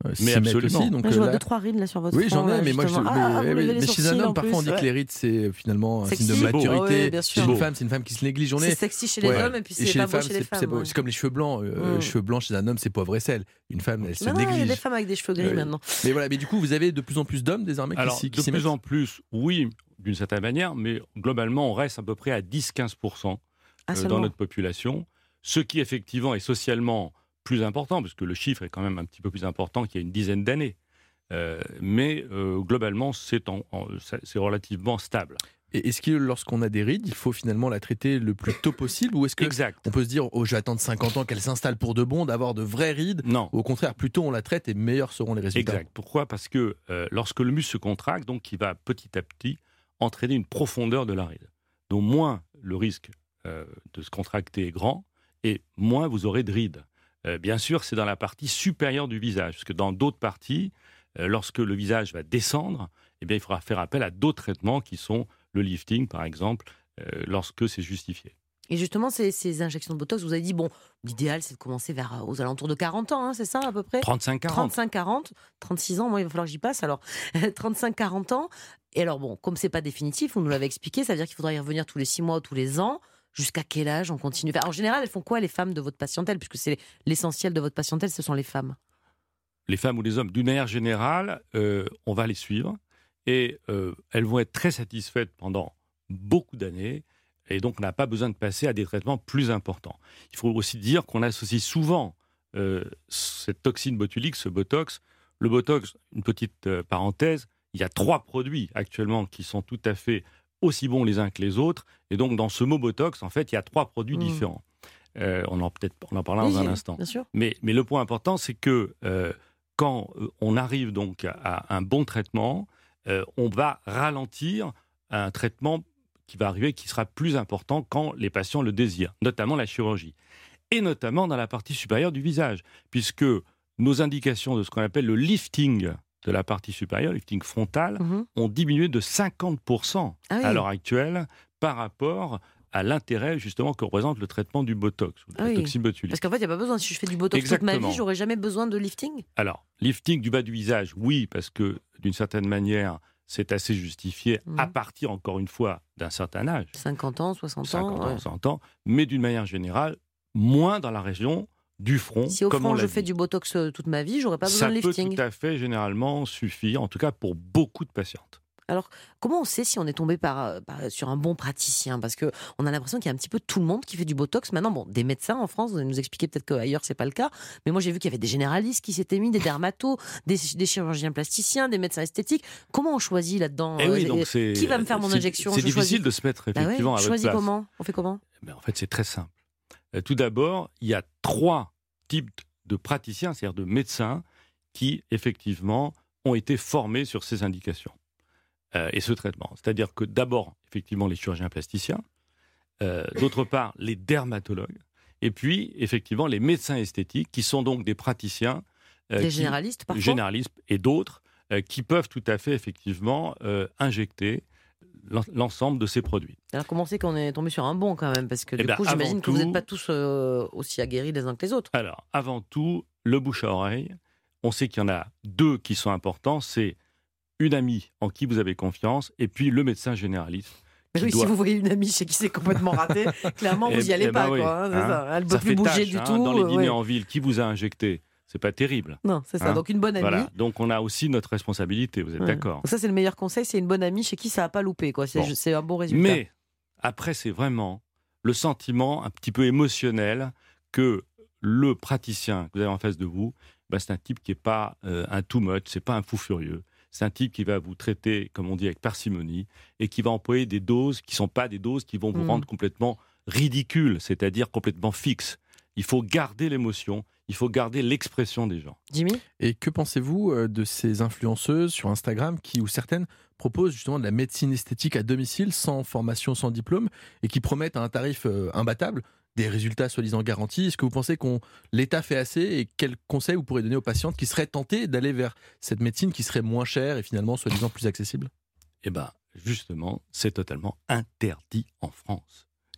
euh, s'y Mais mettent absolument. aussi. Donc, Là, je euh, vois là- deux, trois rides là sur votre Oui, front. j'en ai, là, mais moi, je, justement. mais, Ah, vous mais- levez les mais chez un sourcils, homme, en parfois, plus, on dit ouais. que les rides, c'est finalement un Sexy. signe de C'est beau. maturité. Ouais, bien Chez sûr. une femme, c'est une femme qui se néglige. On C'est est sexy chez les Ouais. hommes et puis Et c'est chez pas les beau femmes, chez les c'est- femmes. c'est beau. ouais. C'est comme les cheveux blancs. Euh, Mm. Cheveux blancs chez un homme, c'est poivre et sel. Une femme, elle se Non, non, il y a néglige. des femmes avec des cheveux gris Ouais. maintenant. Mais voilà, mais du coup, vous avez de plus en plus d'hommes désormais qui Alors, s'y qui de s'y plus mettent. en plus, oui, d'une certaine manière, mais globalement, on reste à peu près à dix à quinze pour cent Ah, euh, seulement. dans notre population, ce qui effectivement est socialement plus important, parce que le chiffre est quand même un petit peu plus important qu'il y a une dizaine d'années. Euh, mais euh, globalement, c'est, en- en- ça- c'est relativement stable. Et est-ce que lorsqu'on a des rides, il faut finalement la traiter le plus tôt possible, ou est-ce que Exact. on peut se dire, oh, je vais attendre cinquante ans qu'elle s'installe pour de bon, d'avoir de vraies rides, Non. ou au contraire, plus tôt on la traite et meilleurs seront les résultats. Exact. Pourquoi ? Parce que euh, lorsque le muscle se contracte, donc il va petit à petit entraîner une profondeur de la ride. Donc moins le risque euh, de se contracter est grand, et moins vous aurez de rides. Euh, bien sûr, c'est dans la partie supérieure du visage, parce que dans d'autres parties, euh, lorsque le visage va descendre, eh bien, il faudra faire appel à d'autres traitements qui sont le lifting, par exemple, euh, lorsque c'est justifié. Et justement, ces, ces injections de Botox, vous avez dit, bon, l'idéal, c'est de commencer vers aux alentours de quarante ans, hein, c'est ça à peu près trente-cinq quarante. trente-cinq quarante, trente-six ans, moi il va falloir que j'y passe, alors trente-cinq quarante ans. Et alors bon, comme c'est pas définitif, vous nous l'avez expliqué, ça veut dire qu'il faudra y revenir tous les six mois ou tous les ans. Jusqu'à quel âge on continue? Enfin, en général, elles font quoi les femmes de votre patientèle? Puisque c'est l'essentiel de votre patientèle, ce sont les femmes. Les femmes ou les hommes, d'une manière générale, euh, on va les suivre et euh, elles vont être très satisfaites pendant beaucoup d'années et donc on n'a pas besoin de passer à des traitements plus importants. Il faut aussi dire qu'on associe souvent euh, cette toxine botulique, ce Botox. Le Botox, une petite euh, parenthèse, il y a trois produits actuellement qui sont tout à fait aussi bons les uns que les autres et donc dans ce mot Botox, en fait, il y a trois produits Mmh. différents. Euh, on en peut-être on en parlera Oui, dans un oui, instant. Bien sûr. Mais, mais le point important, c'est que euh, quand euh, on arrive donc à, à un bon traitement, euh, on va ralentir un traitement qui va arriver, qui sera plus important quand les patients le désirent, notamment la chirurgie. Et notamment dans la partie supérieure du visage, puisque nos indications de ce qu'on appelle le lifting de la partie supérieure, lifting frontal, Mhm. ont diminué de cinquante pour cent Ah oui. à l'heure actuelle par rapport à l'intérêt justement que représente le traitement du Botox, ou de Ah la oui. toxine botulique. Parce qu'en fait, il n'y a pas besoin. Si je fais du Botox toute ma Exactement. vie, j'aurais jamais besoin de lifting. Alors, lifting du bas du visage, oui, parce que d'une certaine manière, c'est assez justifié Mhm. à partir, encore une fois, d'un certain âge, cinquante ans, soixante ans. cinquante ans, ouais. cent ans, mais d'une manière générale, moins dans la région du front, Si au comme on fond l'a je dit. fais du Botox euh, toute ma vie, j'aurais pas Ça besoin de peut lifting. tout à fait, généralement, suffire, en tout cas pour beaucoup de patientes. Comment on sait si on est tombé par, euh, par- sur un bon praticien? Parce que on a l'impression qu'il y a un petit peu tout le monde qui fait du Botox. Maintenant, bon, des médecins en France, vous allez nous expliquer peut-être qu'ailleurs c'est pas le cas. Mais moi j'ai vu qu'il y avait des généralistes qui s'étaient mis, des dermatos, des, des chirurgiens plasticiens, des médecins esthétiques. Comment on choisit là-dedans? Eh oui, Euh, donc c'est- qui va me faire mon c'est- injection? C'est Je difficile choisis- de se mettre Bah ouais, effectivement je à votre choisis place. comment? On fait comment? Ben, en fait, c'est très simple. Euh, Tout d'abord, il y a trois types de praticiens, c'est-à-dire de médecins, qui effectivement ont été formés sur ces indications euh, et ce traitement. C'est-à-dire que d'abord, effectivement, les chirurgiens plasticiens, euh, d'autre part, les dermatologues, et puis effectivement les médecins esthétiques, qui sont donc des praticiens, euh, Des qui- généralistes parfois? généralistes et d'autres, euh, qui peuvent tout à fait effectivement euh, injecter l'en- l'ensemble de ces produits. Alors comment c'est qu'on est tombé sur un bon quand même? Parce que Eh du ben, coup, j'imagine avant que vous n'êtes tout- pas tous euh, aussi aguerris les uns que les autres. Alors, avant tout, le bouche à oreille. On sait qu'il y en a deux qui sont importants. C'est une amie en qui vous avez confiance et puis le médecin généraliste. Mais qui oui, doit- si vous voyez une amie chez qui c'est complètement raté, clairement vous Eh- n'y allez eh ben pas. oui, quoi, hein, c'est hein. ça. Elle ne Ça peut plus fait bouger tâche, du hein, tout. dans les euh, dîners ouais. en ville, qui vous a injecté? C'est pas terrible. Non, c'est ça. Hein. Donc une bonne amie. Voilà. Donc on a aussi notre responsabilité. Vous êtes Ouais. d'accord? Donc ça, c'est le meilleur conseil, c'est une bonne amie chez qui ça n'a pas loupé. Quoi. C'est, Bon. c'est un bon résultat. Mais après, c'est vraiment le sentiment un petit peu émotionnel que le praticien que vous avez en face de vous, ben, c'est un type qui n'est pas euh, un too much, c'est pas un fou furieux. C'est un type qui va vous traiter, comme on dit, avec parcimonie et qui va employer des doses qui ne sont pas des doses qui vont vous Mm. rendre complètement ridicule, c'est-à-dire complètement fixe. Il faut garder l'émotion, il faut garder l'expression des gens. Jimmy? Et que pensez-vous euh, de ces influenceuses sur Instagram qui, ou certaines, proposent justement de la médecine esthétique à domicile, sans formation, sans diplôme, et qui promettent à un tarif euh, imbattable des résultats soi-disant garantis? Est-ce que vous pensez que l'État fait assez, et quels conseils vous pourrez donner aux patientes qui seraient tentées d'aller vers cette médecine qui serait moins chère et finalement soi-disant plus accessible? Eh bien, justement, c'est totalement interdit en France.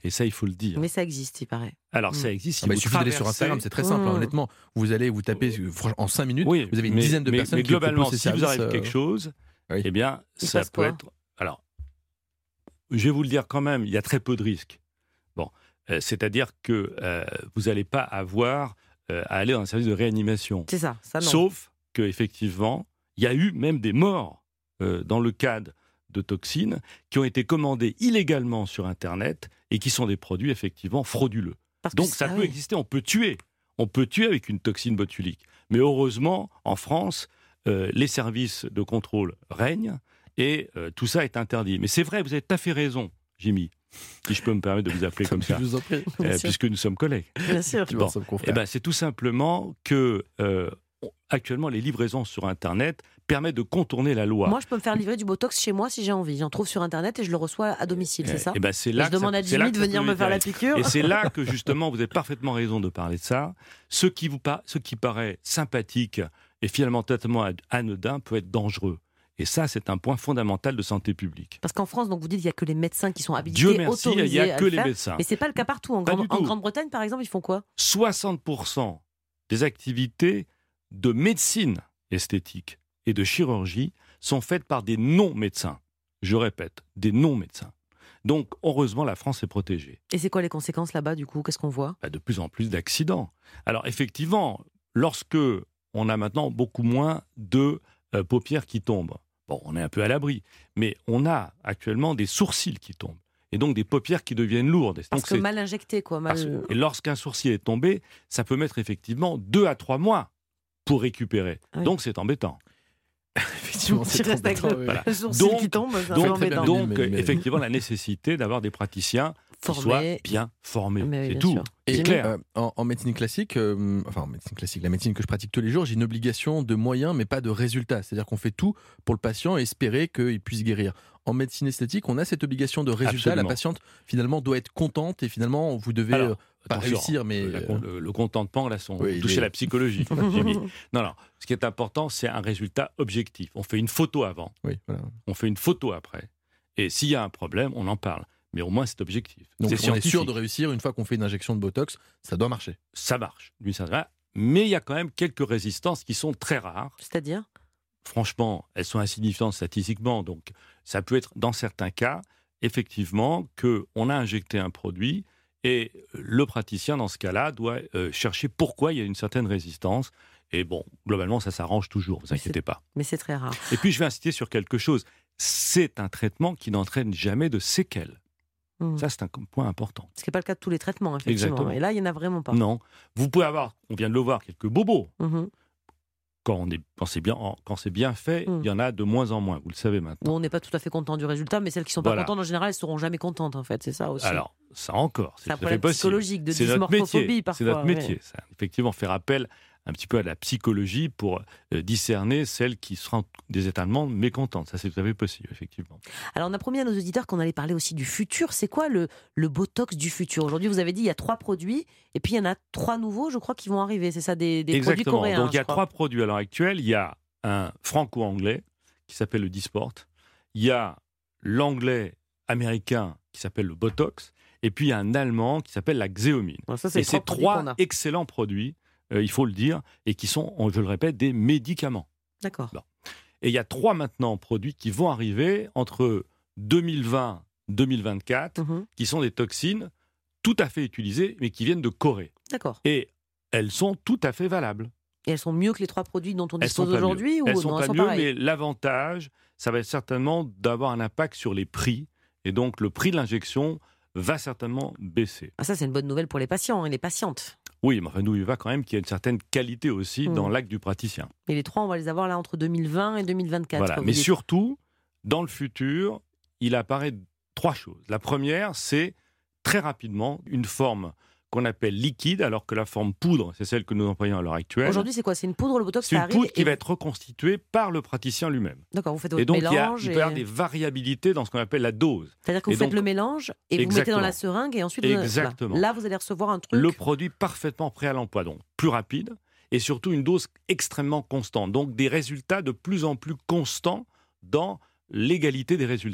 Et ça, il faut le dire. Mais ça existe, il paraît. Alors, Mm. ça existe. Si Ah bah, vous il suffit d'aller sur traversez- Instagram, c'est très simple. Mmh. hein, honnêtement, vous allez vous tapez franchement, en cinq minutes, Oui, vous avez une mais- dizaine de mais- personnes mais qui globalement, proposent ces si vous services, arrive quelque euh, chose, oui. eh bien, Il ça passe peut quoi être. Alors, je vais vous le dire quand même, il y a très peu de risques. Bon, euh, c'est-à-dire que euh, vous n'allez pas avoir euh, à aller dans un service de réanimation. C'est ça, ça non. Sauf qu'effectivement, il y a eu même des morts euh, dans le cadre de toxines qui ont été commandées illégalement sur Internet et qui sont des produits effectivement frauduleux. Parce que Donc c'est- ça ah peut oui. exister, on peut tuer. On peut tuer avec une toxine botulique. Mais heureusement, en France, euh, les services de contrôle règnent et euh, tout ça est interdit. Mais c'est vrai, vous avez tout à fait raison, Jimmy, si je peux me permettre de vous appeler comme ça, Je vous en prie. Bien euh, sûr. puisque nous sommes collègues. Bien sûr. Tu Bon, vois, ça me confère. Eh ben, c'est tout simplement que euh, on- actuellement les livraisons sur Internet permettent de contourner la loi. Moi, je peux me faire livrer du Botox chez moi si j'ai envie. J'en trouve sur Internet et je le reçois à domicile, c'est Eh- ça eh ben, c'est Et là je que ça- demande à c'est là Jimmy que de ça venir peut me faire la l'intérêt. piqûre. Et c'est là que justement, vous avez parfaitement raison de parler de ça. Ce qui, vous par- ce qui paraît sympathique et finalement totalement ad- anodin peut être dangereux. Et ça, c'est un point fondamental de santé publique. Parce qu'en France, donc vous dites qu'il n'y a que les médecins qui sont habilités, Dieu merci, il autorisés n'y a à que le les faire. médecins. Mais c'est pas le cas partout. En, Pas Grande- du en tout. Grande-Bretagne, par exemple, ils font quoi soixante pour cent des activités de médecine esthétique et de chirurgie sont faites par des non-médecins. Je répète, des non-médecins. Donc, heureusement, la France est protégée. Et c'est quoi les conséquences là-bas, du coup Qu'est-ce qu'on voit Bah, de plus en plus d'accidents. Alors, effectivement, lorsque on a maintenant beaucoup moins de euh, paupières qui tombent, bon, on est un peu à l'abri, mais on a actuellement des sourcils qui tombent. Et donc des paupières qui deviennent lourdes. Et Parce donc, que c'est- mal injecté, quoi. Mal... parce- Et lorsqu'un sourcil est tombé, ça peut mettre effectivement deux à trois mois pour récupérer. Ah oui. Donc c'est embêtant. Effectivement, Tu c'est restes avec embêtant, le, oui. Voilà. le sourcil Donc- qui tombe, c'est un Donc, peu embêtant. bien. donc, Mais- mais- effectivement, la nécessité d'avoir des praticiens qui soient Formé. bien formés. Mais oui, c'est bien tout. sûr. Et C'est clair. euh, en, en médecine classique, euh, enfin en médecine classique, la médecine que je pratique tous les jours, j'ai une obligation de moyens, mais pas de résultats. C'est-à-dire qu'on fait tout pour le patient et espérer qu'il puisse guérir. En médecine esthétique, on a cette obligation de résultat. Absolument. La patiente, finalement, doit être contente et finalement, vous devez Alors, euh, pas Attention, réussir, mais la euh, con- le, le contentement, là, sont Oui, il toucher est- la psychologie. Jimmy. Non, non. Ce qui est important, c'est un résultat objectif. On fait une photo avant, oui, voilà. on fait une photo après. Et s'il y a un problème, on en parle. Mais au moins, c'est objectif. Donc c'est on est scientifique. sûr de réussir une fois qu'on fait une injection de Botox, ça doit marcher. Ça marche, d'une certaine manière. Mais il y a quand même quelques résistances qui sont très rares. C'est-à-dire Franchement, elles sont insignifiantes statistiquement. Donc, ça peut être, dans certains cas, effectivement, qu'on a injecté un produit et le praticien, dans ce cas-là, doit euh, chercher pourquoi il y a une certaine résistance. Et bon, globalement, ça s'arrange toujours, ne vous Mais c'est- inquiétez pas. Mais c'est très rare. Et puis, je vais insister sur quelque chose. C'est un traitement qui n'entraîne jamais de séquelles. Hmm. Ça, c'est un point important. Ce qui n'est pas le cas de tous les traitements, effectivement. Exactement. Et là, il n'y en a vraiment pas. Non. Vous pouvez avoir, on vient de le voir, quelques bobos. Mhm. Quand, on est, quand, c'est bien, quand c'est bien fait, Mm. il y en a de moins en moins, vous le savez Où maintenant. on n'est pas tout à fait content du résultat, mais celles qui sont pas Voilà. contentes, en général, elles seront jamais contentes, en fait. C'est ça aussi. Alors, ça encore, c'est c'est un tout à fait problème possible. psychologique, de C'est notre dysmorphophobie métier, parfois. c'est notre ouais. métier. Ça, effectivement, faire appel un petit peu à la psychologie pour euh, discerner celles qui seront des étalement mécontentes. Ça, c'est tout à fait possible, effectivement. Alors, on a promis à nos auditeurs qu'on allait parler aussi du futur. C'est quoi le, le Botox du futur? Aujourd'hui, vous avez dit il y a trois produits, et puis il y en a trois nouveaux, je crois, qui vont arriver. C'est ça, des, des produits Exactement. coréens. Donc, il y a je crois. trois produits à l'heure actuelle. Il y a un franco-anglais qui s'appelle le Dysport. Il y a l'anglais américain qui s'appelle le Botox. Et puis, il y a un allemand qui s'appelle la Xéomine. Alors ça, c'est Et les ces trois produits qu'on trois a. excellents produits, euh, il faut le dire, et qui sont, je le répète, des médicaments. D'accord. Et il y a trois maintenant produits qui vont arriver entre deux mille vingt et deux mille vingt-quatre, Mhm. qui sont des toxines tout à fait utilisées, mais qui viennent de Corée. D'accord. Et elles sont tout à fait valables. Et elles sont mieux que les trois produits dont on Elles sont dispose pas mieux. aujourd'hui ou Elles non, sont elles pas sont mieux, pareilles mais l'avantage, ça va être certainement d'avoir un impact sur les prix. Et donc, le prix de l'injection va certainement baisser. Ah, ça, c'est une bonne nouvelle pour les patients et les patientes. Oui, mais enfin, nous, il va quand même qu'il y ait une certaine qualité aussi Mm. dans l'acte du praticien. Et les trois, on va les avoir là entre deux mille vingt et deux mille vingt-quatre. Voilà. comme Mais vous dites. surtout, dans le futur, il apparaît trois choses. La première, c'est très rapidement une forme qu'on appelle liquide, alors que la forme poudre, c'est celle que nous employons à l'heure actuelle. Aujourd'hui, c'est quoi? C'est une poudre, le Botox, C'est ça une arrive poudre qui et va vous- être reconstituée par le praticien lui-même. D'accord, vous faites Et votre donc, il, y a, mélange. il peut y et- avoir des variabilités dans ce qu'on appelle la dose. C'est-à-dire que vous et faites donc- le mélange et vous mettez dans la Exactement. seringue et ensuite, vous- Exactement. voilà. Là, vous allez recevoir un truc. Le produit parfaitement prêt à l'emploi, donc plus rapide, et surtout une dose extrêmement constante. Donc des résultats de plus en plus constants dans l'égalité des résultats.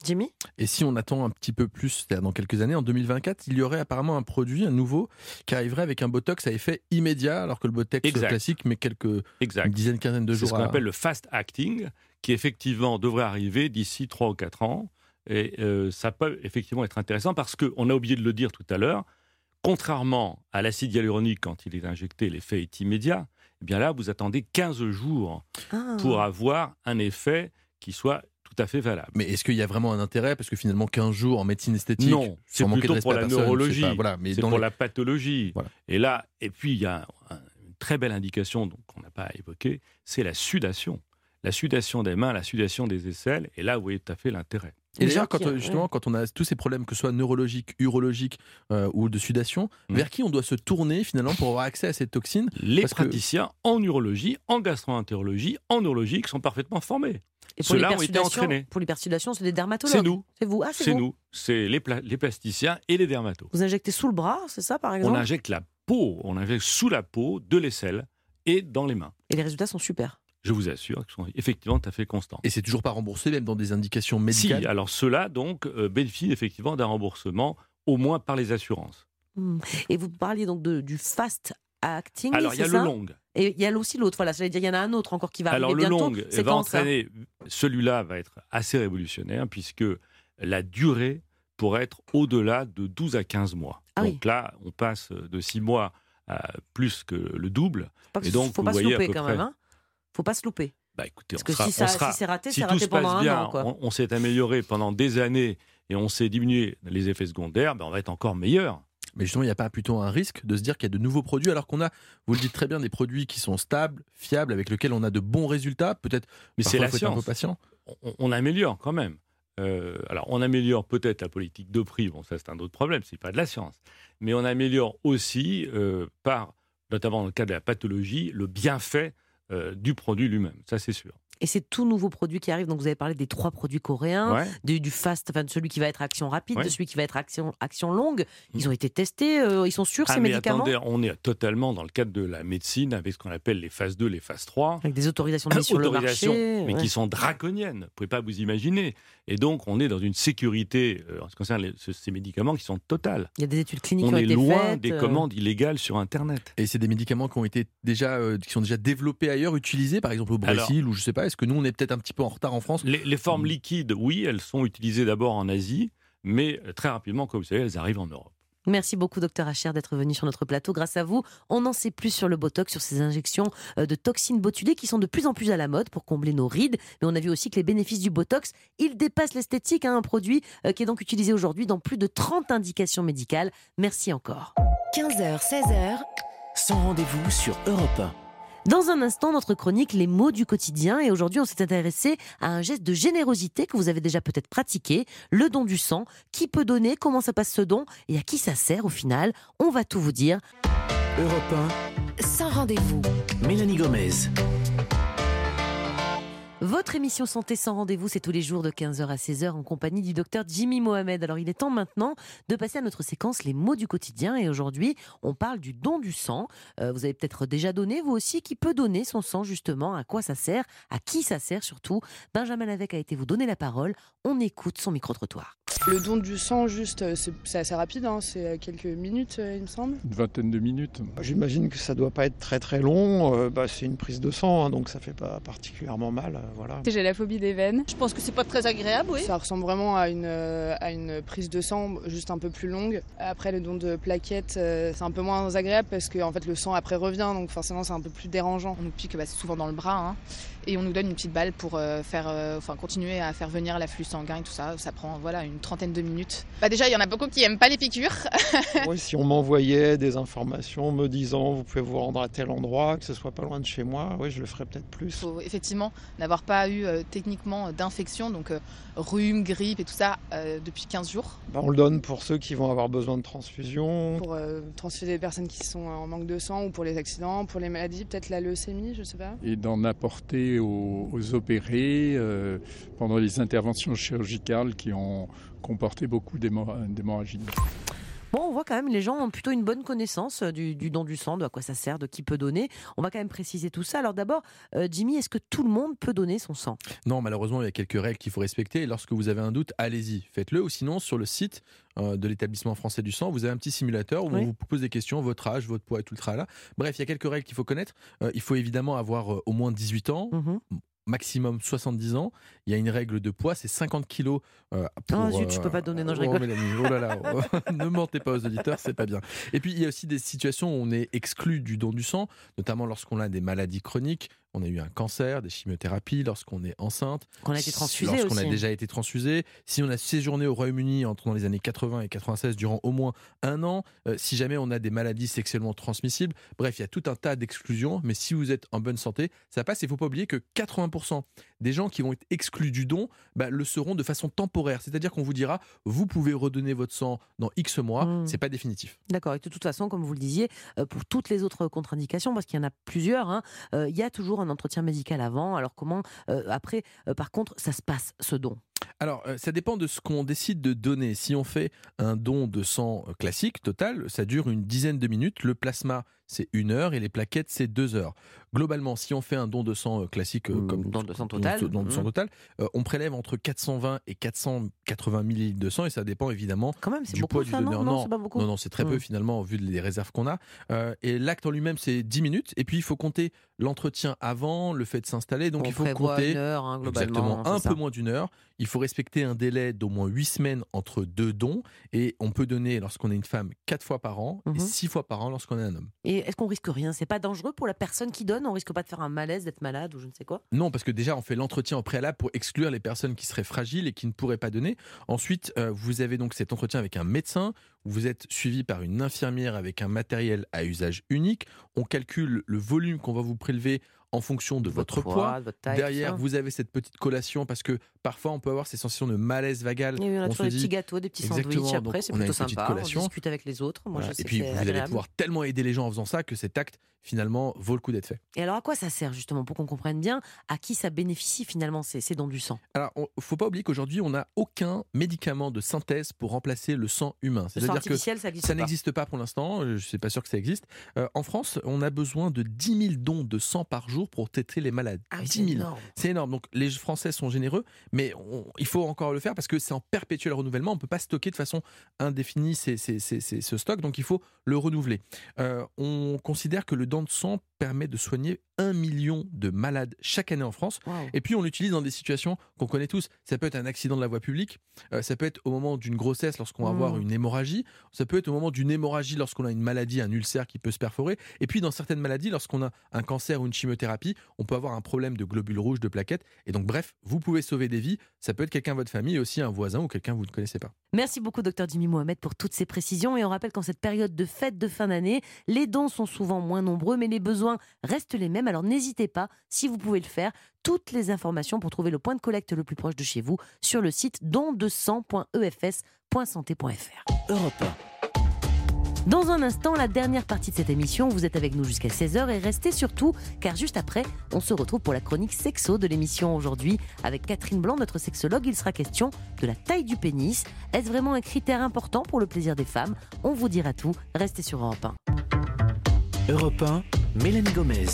Jimmy ? Et si on attend un petit peu plus, c'est-à-dire dans quelques années, en deux mille vingt-quatre, il y aurait apparemment un produit, un nouveau, qui arriverait avec un botox à effet immédiat, alors que le botox Exact. classique met quelques Exact. une dizaine, quinzaine de C'est jours. ce qu'on à... appelle le fast acting, qui effectivement devrait arriver d'ici trois ou quatre ans. Et euh, ça peut effectivement être intéressant parce qu'on a oublié de le dire tout à l'heure, contrairement à l'acide hyaluronique, quand il est injecté, l'effet est immédiat. Eh bien là, vous attendez quinze jours Ah. pour avoir un effet qui soit tout à fait valable. Mais est-ce qu'il y a vraiment un intérêt ? Parce que finalement, quinze jours en médecine esthétique, Non, c'est sans manquer de plutôt respect pour à la personne, neurologie, c'est pas- voilà, mais c'est dans pour les- la pathologie. Voilà. Et là, et puis il y a un- une très belle indication donc, qu'on n'a pas évoquée, c'est la sudation. La sudation des mains, la sudation des aisselles, et là où est tout à fait l'intérêt. Et Les d'ailleurs, gens quand, qui- euh, justement, ouais. quand on a tous ces problèmes, que ce soit neurologiques, urologiques euh, ou de sudation, Mm. vers qui on doit se tourner finalement pour avoir accès à ces toxines ? Les Parce que- praticiens en urologie, en gastroentérologie, en neurologie, qui sont parfaitement formés. Et pour Ceux-là ont été l'hypersudation- entraînés. Pour l'hypersudation, c'est des dermatologues. C'est nous, C'est vous. Ah, c'est, c'est vous. nous, c'est les, pla- les plasticiens et les dermatos. Vous injectez sous le bras, c'est ça par exemple ? On injecte la peau, on injecte sous la peau de l'aisselle et dans les mains. Et les résultats sont super. Je vous assure qu'ils sont effectivement tout à fait constants. Et c'est toujours pas remboursé, même dans des indications Si, médicales. alors ceux-là donc euh, bénéficient effectivement d'un remboursement, au moins par les assurances. Hmm. Et vous parliez donc de, du fast acting. Alors il y a c'est le ça long. Et il y a aussi l'autre. Voilà, j'allais dire, il y en a un autre encore qui va Alors arriver le bientôt. long C'est va quand ça ? entraîner, celui-là va être assez révolutionnaire puisque la durée pourrait être au-delà de douze à quinze mois. Ah oui. Donc là, on passe de six mois à plus que le double. Faut pas, Et donc, faut vous pas se voyez à louper peu quand près. même. Hein. Faut pas se louper. Bah, écoutez, Parce on que sera, si, ça, on sera- si c'est raté, si c'est tout raté se passe pendant bien, un an. Quoi. on, on s'est amélioré pendant des années et on s'est diminué les effets secondaires, ben on va être encore meilleur. Mais justement, il n'y a pas plutôt un risque de se dire qu'il y a de nouveaux produits, alors qu'on a, vous le dites très bien, des produits qui sont stables, fiables, avec lesquels on a de bons résultats. Peut-être, Mais c'est parfois, la faut être un peu science. patient. On, on améliore quand même. Euh, alors, on améliore peut-être la politique de prix, bon, ça c'est un autre problème, c'est pas de la science. Mais on améliore aussi, euh, par, notamment dans le cas de la pathologie, le bienfait euh, du produit lui-même, ça c'est sûr. Et c'est tout nouveau produit qui arrive. Donc vous avez parlé des trois produits coréens, Ouais. du, du fast, enfin de celui qui va être action rapide, Ouais. de celui qui va être action, action longue. Ils ont été testés, euh, ils sont sûrs Ah, ces mais médicaments attendez, on est totalement dans le cadre de la médecine avec ce qu'on appelle les phases deux, les phases trois. avec des autorisations de mise sur le Autorisations, marché. mais ouais. qui sont draconiennes. Vous ne pouvez pas vous imaginer. Et donc, on est dans une sécurité, euh, en ce qui concerne les- ce- ces médicaments, qui sont totales. Il y a des études cliniques On qui ont est été loin faites. des euh, commandes illégales sur Internet. Et c'est des médicaments qui ont été déjà, euh, qui sont déjà développés ailleurs, utilisés, par exemple au Brésil, ou je sais pas. Est-ce que nous, on est peut-être un petit peu en retard en France ? Les, les formes Mm. liquides, oui, elles sont utilisées d'abord en Asie, mais euh, très rapidement, comme vous savez, elles arrivent en Europe. Merci beaucoup, docteur Hacher, d'être venu sur notre plateau. Grâce à vous, on en sait plus sur le Botox, sur ces injections euh, de toxines botulées qui sont de plus en plus à la mode pour combler nos rides. Mais on a vu aussi que les bénéfices du Botox, ils dépassent l'esthétique. Hein, un produit euh, qui est donc utilisé aujourd'hui dans plus de trente indications médicales. Merci encore. quinze heures, seize heures, Sans rendez-vous sur Europe un. Dans un instant, notre chronique Les mots du quotidien. Et aujourd'hui, on s'est intéressé à un geste de générosité que vous avez déjà peut-être pratiqué, le don du sang. Qui peut donner, comment ça passe ce don et à qui ça sert au final. On va tout vous dire. Europe sans rendez-vous. un, Mélanie Gomez. Votre émission Santé sans rendez-vous, c'est tous les jours de quinze heures à seize heures en compagnie du docteur Jimmy Mohamed. Alors il est temps maintenant de passer à notre séquence Les mots du quotidien et aujourd'hui on parle du don du sang. Euh, vous avez peut-être déjà donné, vous aussi, qui peut donner son sang justement, à quoi ça sert, à qui ça sert surtout. Benjamin Lavec a été vous donner la parole, on écoute son micro-trottoir. Le don du sang, juste, c'est, c'est assez rapide, hein, c'est quelques minutes, il me semble. Une vingtaine de minutes. J'imagine que ça doit pas être très très long. Euh, bah, c'est une prise de sang, hein, donc ça fait pas particulièrement mal. Euh, voilà. J'ai la phobie des veines. Je pense que c'est pas très agréable, oui. Ça ressemble vraiment à une, euh, à une prise de sang, juste un peu plus longue. Après, le don de plaquettes, euh, c'est un peu moins agréable parce que en fait, le sang après revient, donc forcément, c'est un peu plus dérangeant. On nous pique bah, c'est souvent dans le bras, hein, et on nous donne une petite balle pour euh, faire, euh, enfin, continuer à faire venir l'afflux sanguin et tout ça. Ça prend voilà, une trentaine de minutes. Bah, déjà, il y en a beaucoup qui aiment pas les piqûres. Ouais, si on m'envoyait des informations me disant vous pouvez vous rendre à tel endroit, que ce soit pas loin de chez moi, ouais, je le ferais peut-être plus. Il faut effectivement n'avoir pas eu euh, techniquement d'infection, donc euh, rhume, grippe et tout ça, euh, depuis quinze jours. Bah, on le donne pour ceux qui vont avoir besoin de transfusion. Pour euh, transfuser des personnes qui sont en manque de sang ou pour les accidents, pour les maladies, peut-être la leucémie, je sais pas. Et d'en apporter aux, aux opérés euh, pendant les interventions chirurgicales qui ont comporté beaucoup d'hémo- d'hémorragie. Bon, on voit quand même les gens ont plutôt une bonne connaissance du, du don du sang, de à quoi ça sert, de qui peut donner. On va quand même préciser tout ça. Alors d'abord, euh, Jimmy, est-ce que tout le monde peut donner son sang ? Non, malheureusement, il y a quelques règles qu'il faut respecter. Et lorsque vous avez un doute, allez-y, faites-le. Ou sinon, sur le site euh, de l'établissement français du sang, vous avez un petit simulateur où Oui. on vous pose des questions, votre âge, votre poids et tout le tralala. Bref, il y a quelques règles qu'il faut connaître. Euh, il faut évidemment avoir euh, au moins dix-huit ans. Mmh. Maximum soixante-dix ans. Il y a une règle de poids, c'est cinquante kilos. Euh, pour, Ah zut, je peux pas donner, non, je rigole. Oh, Mélanie, oh là là, oh, ne mentez pas aux auditeurs, c'est pas bien. Et puis il y a aussi des situations où on est exclu du don du sang, notamment lorsqu'on a des maladies chroniques. On a eu un cancer, des chimiothérapies, lorsqu'on est enceinte. Qu'on a été transfusé Lorsqu'on aussi. a déjà été transfusé. Si on a séjourné au Royaume-Uni entre dans les années quatre-vingts et quatre-vingt-seize durant au moins un an. Euh, si jamais on a des maladies sexuellement transmissibles. Bref, il y a tout un tas d'exclusions. Mais si vous êtes en bonne santé, ça passe. Il ne faut pas oublier que quatre-vingts pour cent des gens qui vont être exclus du don bah, le seront de façon temporaire. C'est-à-dire qu'on vous dira, vous pouvez redonner votre sang dans X mois. Mmh. C'est pas définitif. D'accord, et de toute façon, comme vous le disiez, euh, pour toutes les autres contre-indications, parce qu'il y en a plusieurs, hein, euh, il y a toujours un entretien médical avant. Alors comment, euh, après, euh, par contre, ça se passe, ce don ? Alors, euh, ça dépend de ce qu'on décide de donner. Si on fait un don de sang euh, classique, total, ça dure une dizaine de minutes. Le plasma, c'est une heure et les plaquettes, c'est deux heures. Globalement, si on fait un don de sang euh, classique, euh, Mmh, comme don de sang total. don de sang Mmh. total, euh, on prélève entre quatre cent vingt et quatre cent quatre-vingts millilitres de sang et ça dépend évidemment Quand même, c'est du beaucoup poids ça, du non donneur. Non, c'est pas beaucoup. non, non, c'est très peu Mmh. finalement vu les réserves qu'on a. Euh, et l'acte en lui-même, c'est dix minutes. Et puis, il faut compter l'entretien avant, le fait de s'installer. Donc, On il faut prévoit compter une heure, hein, globalement, exactement c'est un ça. peu moins d'une heure. Il faut respecter un délai d'au moins huit semaines entre deux dons. Et on peut donner, lorsqu'on est une femme, quatre fois par an Mmh. et six fois par an lorsqu'on est un homme. Et est-ce qu'on risque rien ? C'est pas dangereux pour la personne qui donne ? On risque pas de faire un malaise, d'être malade ou je ne sais quoi ? Non, parce que déjà, on fait l'entretien au préalable pour exclure les personnes qui seraient fragiles et qui ne pourraient pas donner. Ensuite, euh, vous avez donc cet entretien avec un médecin. Où vous êtes suivi par une infirmière avec un matériel à usage unique. On calcule le volume qu'on va vous prélever en fonction de votre, poids, poids. de votre taille, Derrière, tout ça. vous avez cette petite collation parce que parfois, on peut avoir ces sensations de malaise vagal. Et on a on toujours se des dit- petits gâteaux, des petits Exactement, sandwichs après, donc c'est on a plutôt une petite sympa. collation. On discute avec les autres. Moi, Voilà. je sais Et puis, que c'est vous allez agréable. pouvoir tellement aider les gens en faisant ça que cet acte, finalement, vaut le coup d'être fait. Et alors, à quoi ça sert justement pour qu'on comprenne bien à qui ça bénéficie finalement ces, ces dons du sang ? Alors, il ne faut pas oublier qu'aujourd'hui, on n'a aucun médicament de synthèse pour remplacer le sang humain. Le sang C'est-à-dire que artificiel, ça existe ça pas. n'existe pas pour l'instant, je ne suis pas sûr que ça existe. Euh, en France, on a besoin de dix mille dons de sang par jour pour traiter les malades. Ah oui, dix c'est mille. énorme. C'est énorme. Donc les Français sont généreux, mais on- il faut encore le faire parce que c'est en perpétuel renouvellement. On ne peut pas stocker de façon indéfinie ces- ces- ces- ces- ce stock, donc il faut le renouveler. Euh, on considère que le don de sang permet de soigner un million de malades chaque année en France. Wow. Et puis on l'utilise dans des situations qu'on connaît tous. Ça peut être un accident de la voie publique, euh, ça peut être au moment d'une grossesse lorsqu'on va Mmh. avoir une hémorragie, ça peut être au moment d'une hémorragie lorsqu'on a une maladie, un ulcère qui peut se perforer. Et puis dans certaines maladies, lorsqu'on a un cancer ou une chimiothérapie, on peut avoir un problème de globules rouges, de plaquettes. Et donc bref, vous pouvez sauver des vies. Ça peut être quelqu'un de votre famille et aussi un voisin ou quelqu'un que vous ne connaissez pas. Merci beaucoup, docteur Jimmy Mohamed, pour toutes ces précisions. Et on rappelle qu'en cette période de fête de fin d'année, les dons sont souvent moins nombreux, mais les besoins restent les mêmes. Alors n'hésitez pas, si vous pouvez le faire, toutes les informations pour trouver le point de collecte le plus proche de chez vous sur le site don de sang point e f s point santé point f r. Europe un. Dans un instant, la dernière partie de cette émission, vous êtes avec nous jusqu'à seize heures et restez surtout, car juste après, on se retrouve pour la chronique sexo de l'émission aujourd'hui. Avec Catherine Blanc, notre sexologue, il sera question de la taille du pénis. Est-ce vraiment un critère important pour le plaisir des femmes ? On vous dira tout, restez sur Europe un. Europe un, Mélanie Gomez.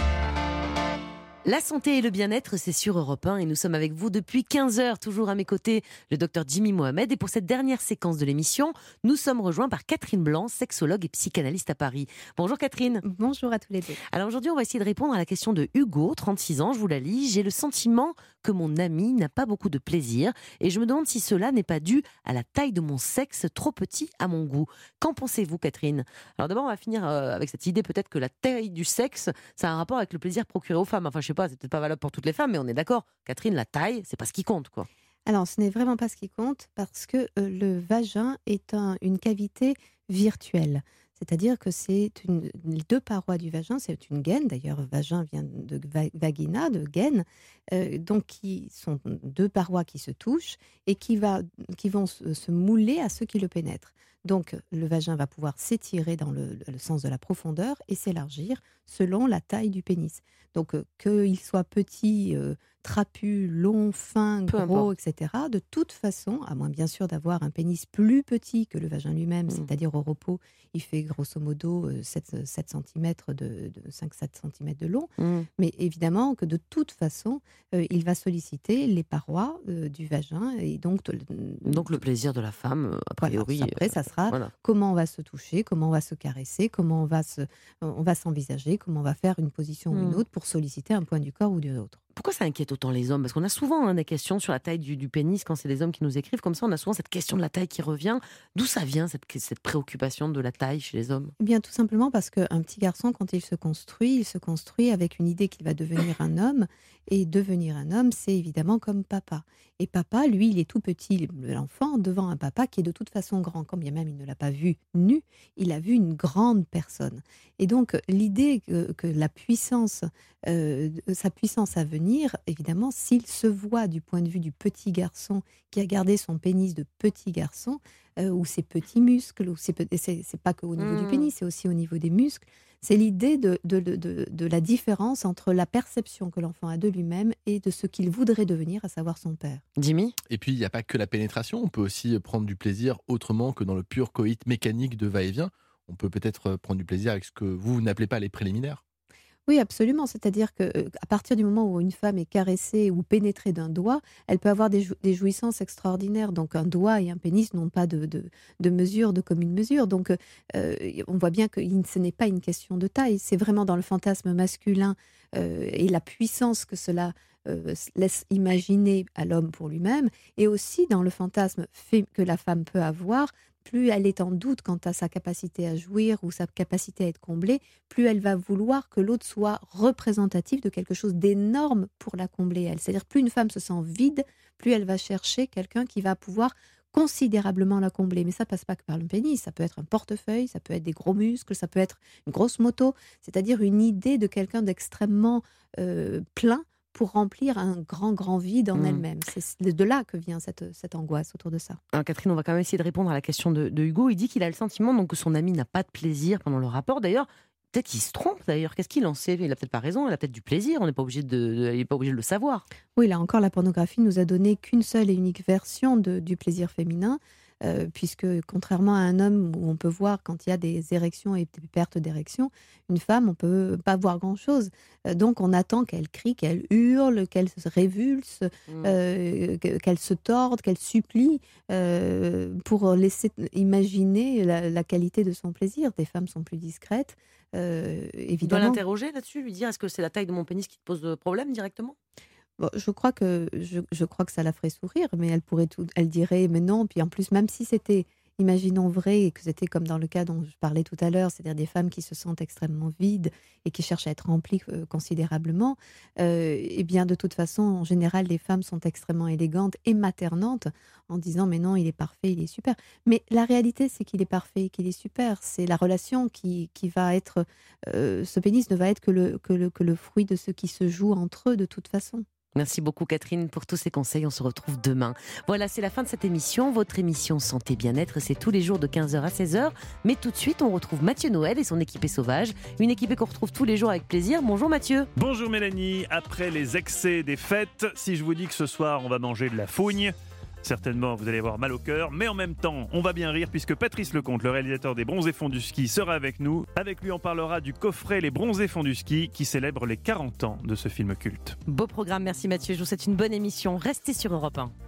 La santé et le bien-être, c'est sur Europe un et nous sommes avec vous depuis quinze heures, toujours à mes côtés, le docteur Jimmy Mohamed. Et pour cette dernière séquence de l'émission, nous sommes rejoints par Catherine Blanc, sexologue et psychanalyste à Paris. Bonjour Catherine. Bonjour à tous les deux. Alors aujourd'hui, on va essayer de répondre à la question de Hugo, trente-six ans, je vous la lis. J'ai le sentiment que mon ami n'a pas beaucoup de plaisir et je me demande si cela n'est pas dû à la taille de mon sexe trop petit à mon goût. Qu'en pensez-vous Catherine ? Alors d'abord, on va finir euh, avec cette idée peut-être que la taille du sexe, ça a un rapport avec le plaisir procuré aux femmes. Enfin, je sais pas, c'est peut-être pas valable pour toutes les femmes, mais on est d'accord. Catherine, la taille, c'est pas ce qui compte, quoi. Alors, ce n'est vraiment pas ce qui compte parce que euh, le vagin est un- une cavité virtuelle. C'est-à-dire que c'est une, les deux parois du vagin, c'est une gaine. D'ailleurs, vagin vient de va- vagina, de gaine. Euh, donc, qui sont deux parois qui se touchent et qui, va, qui vont se, se mouler à ceux qui le pénètrent. Donc, le vagin va pouvoir s'étirer dans le, le sens de la profondeur et s'élargir selon la taille du pénis. Donc, euh, qu'il soit petit, euh, trapu, long, fin, Peu gros, importe. et cetera. De toute façon, à moins bien sûr d'avoir un pénis plus petit que le vagin lui-même, Mmh. c'est-à-dire au repos, il fait grosso modo euh, sept centimètres de, de cinq à sept centimètres de long. Mmh. Mais évidemment que de toute façon, euh, il va solliciter les parois euh, du vagin et donc de- Donc le plaisir de la femme, euh, a voilà, priori. après, ça sera voilà. comment on va se toucher, comment on va se caresser, comment on va se, on va s'envisager, comment on va faire une position ou une Mm. autre pour solliciter un point du corps ou de l'autre. Pourquoi ça inquiète autant les hommes? Parce qu'on a souvent hein, des questions sur la taille du, du pénis quand c'est des hommes qui nous écrivent. Comme ça, on a souvent cette question de la taille qui revient. D'où ça vient, cette, cette préoccupation de la taille chez les hommes? Eh bien, tout simplement parce qu'un petit garçon, quand il se construit, il se construit avec une idée qu'il va devenir un homme. Et devenir un homme, c'est évidemment comme papa. Et papa, lui, il est tout petit, l'enfant, devant un papa qui est de toute façon grand. Quand bien même il ne l'a pas vu nu, il a vu une grande personne. Et donc, l'idée que, que la puissance, euh, sa puissance à venir, évidemment, s'il se voit du point de vue du petit garçon qui a gardé son pénis de petit garçon, euh, ou ses petits muscles, ou ses pe- et c'est, c'est pas qu'au niveau du Mmh. pénis, c'est aussi au niveau des muscles. C'est l'idée de, de, de, de, de la différence entre la perception que l'enfant a de lui-même et de ce qu'il voudrait devenir, à savoir son père. Jimmy? Et puis, il n'y a pas que la pénétration. On peut aussi prendre du plaisir autrement que dans le pur coït mécanique de va-et-vient. On peut peut-être prendre du plaisir avec ce que vous n'appelez pas les préliminaires. Oui, absolument. C'est-à-dire qu'à partir du moment où une femme est caressée ou pénétrée d'un doigt, elle peut avoir des, jou- des jouissances extraordinaires. Donc un doigt et un pénis n'ont pas de, de, de mesure, de commune mesure. Donc euh, on voit bien que il- ce n'est pas une question de taille. C'est vraiment dans le fantasme masculin euh, et la puissance que cela euh, s- laisse imaginer à l'homme pour lui-même, et aussi dans le fantasme fé- que la femme peut avoir. Plus elle est en doute quant à sa capacité à jouir ou sa capacité à être comblée, plus elle va vouloir que l'autre soit représentatif de quelque chose d'énorme pour la combler, elle. C'est-à-dire, plus une femme se sent vide, plus elle va chercher quelqu'un qui va pouvoir considérablement la combler. Mais ça passe pas que par le pénis, ça peut être un portefeuille, ça peut être des gros muscles, ça peut être une grosse moto, c'est-à-dire une idée de quelqu'un d'extrêmement euh, plein pour remplir un grand, grand vide en Mmh. elle-même. C'est de là que vient cette, cette angoisse autour de ça. Alors Catherine, on va quand même essayer de répondre à la question de, de Hugo. Il dit qu'il a le sentiment donc, que son ami n'a pas de plaisir pendant le rapport. D'ailleurs, peut-être qu'il se trompe d'ailleurs. Qu'est-ce qu'il en sait? Il a peut-être pas raison, il a peut-être du plaisir. On n'est pas obligé de, de- il n'est pas obligé de le savoir. Oui, là encore, la pornographie nous a donné qu'une seule et unique version de- du plaisir féminin, euh, puisque contrairement à un homme où on peut voir quand il y a des érections et des pertes d'érection, une femme, on peut pas voir grand-chose. Euh, donc on attend qu'elle crie, qu'elle hurle, qu'elle se révulse, Mmh. euh, que- qu'elle se torde, qu'elle supplie, euh, pour laisser imaginer la, la qualité de son plaisir. Des femmes sont plus discrètes, euh, Il doit évidemment. l'interroger là-dessus, lui dire est-ce que c'est la taille de mon pénis qui te pose problème directement? Bon, je crois que je, je crois que ça la ferait sourire, mais elle pourrait tout, elle dirait mais non. Puis en plus, même si c'était, imaginons vrai et que c'était comme dans le cas dont je parlais tout à l'heure, c'est-à-dire des femmes qui se sentent extrêmement vides et qui cherchent à être remplies euh, considérablement, euh, et bien de toute façon, en général, les femmes sont extrêmement élégantes et maternantes en disant mais non, il est parfait, il est super. Mais la réalité, c'est qu'il est parfait, qu'il est super. C'est la relation qui, qui va être, euh, ce pénis ne va être que le, que le que le fruit de ce qui se joue entre eux de toute façon. Merci beaucoup Catherine pour tous ces conseils, on se retrouve demain. Voilà, c'est la fin de cette émission, votre émission Santé Bien-être, c'est tous les jours de quinze heures à seize heures. Mais tout de suite, on retrouve Mathieu Noël et son équipée sauvage, une équipée qu'on retrouve tous les jours avec plaisir. Bonjour Mathieu. Bonjour Mélanie, après les excès des fêtes, si je vous dis que ce soir on va manger de la fougne, certainement vous allez avoir mal au cœur, mais en même temps on va bien rire puisque Patrice Lecomte, le réalisateur des Bronzés Fonds du Ski, sera avec nous. Avec lui on parlera du coffret Les Bronzés Fonds du Ski qui célèbre les quarante ans de ce film culte. Beau programme, merci Mathieu, je vous souhaite une bonne émission, restez sur Europe un.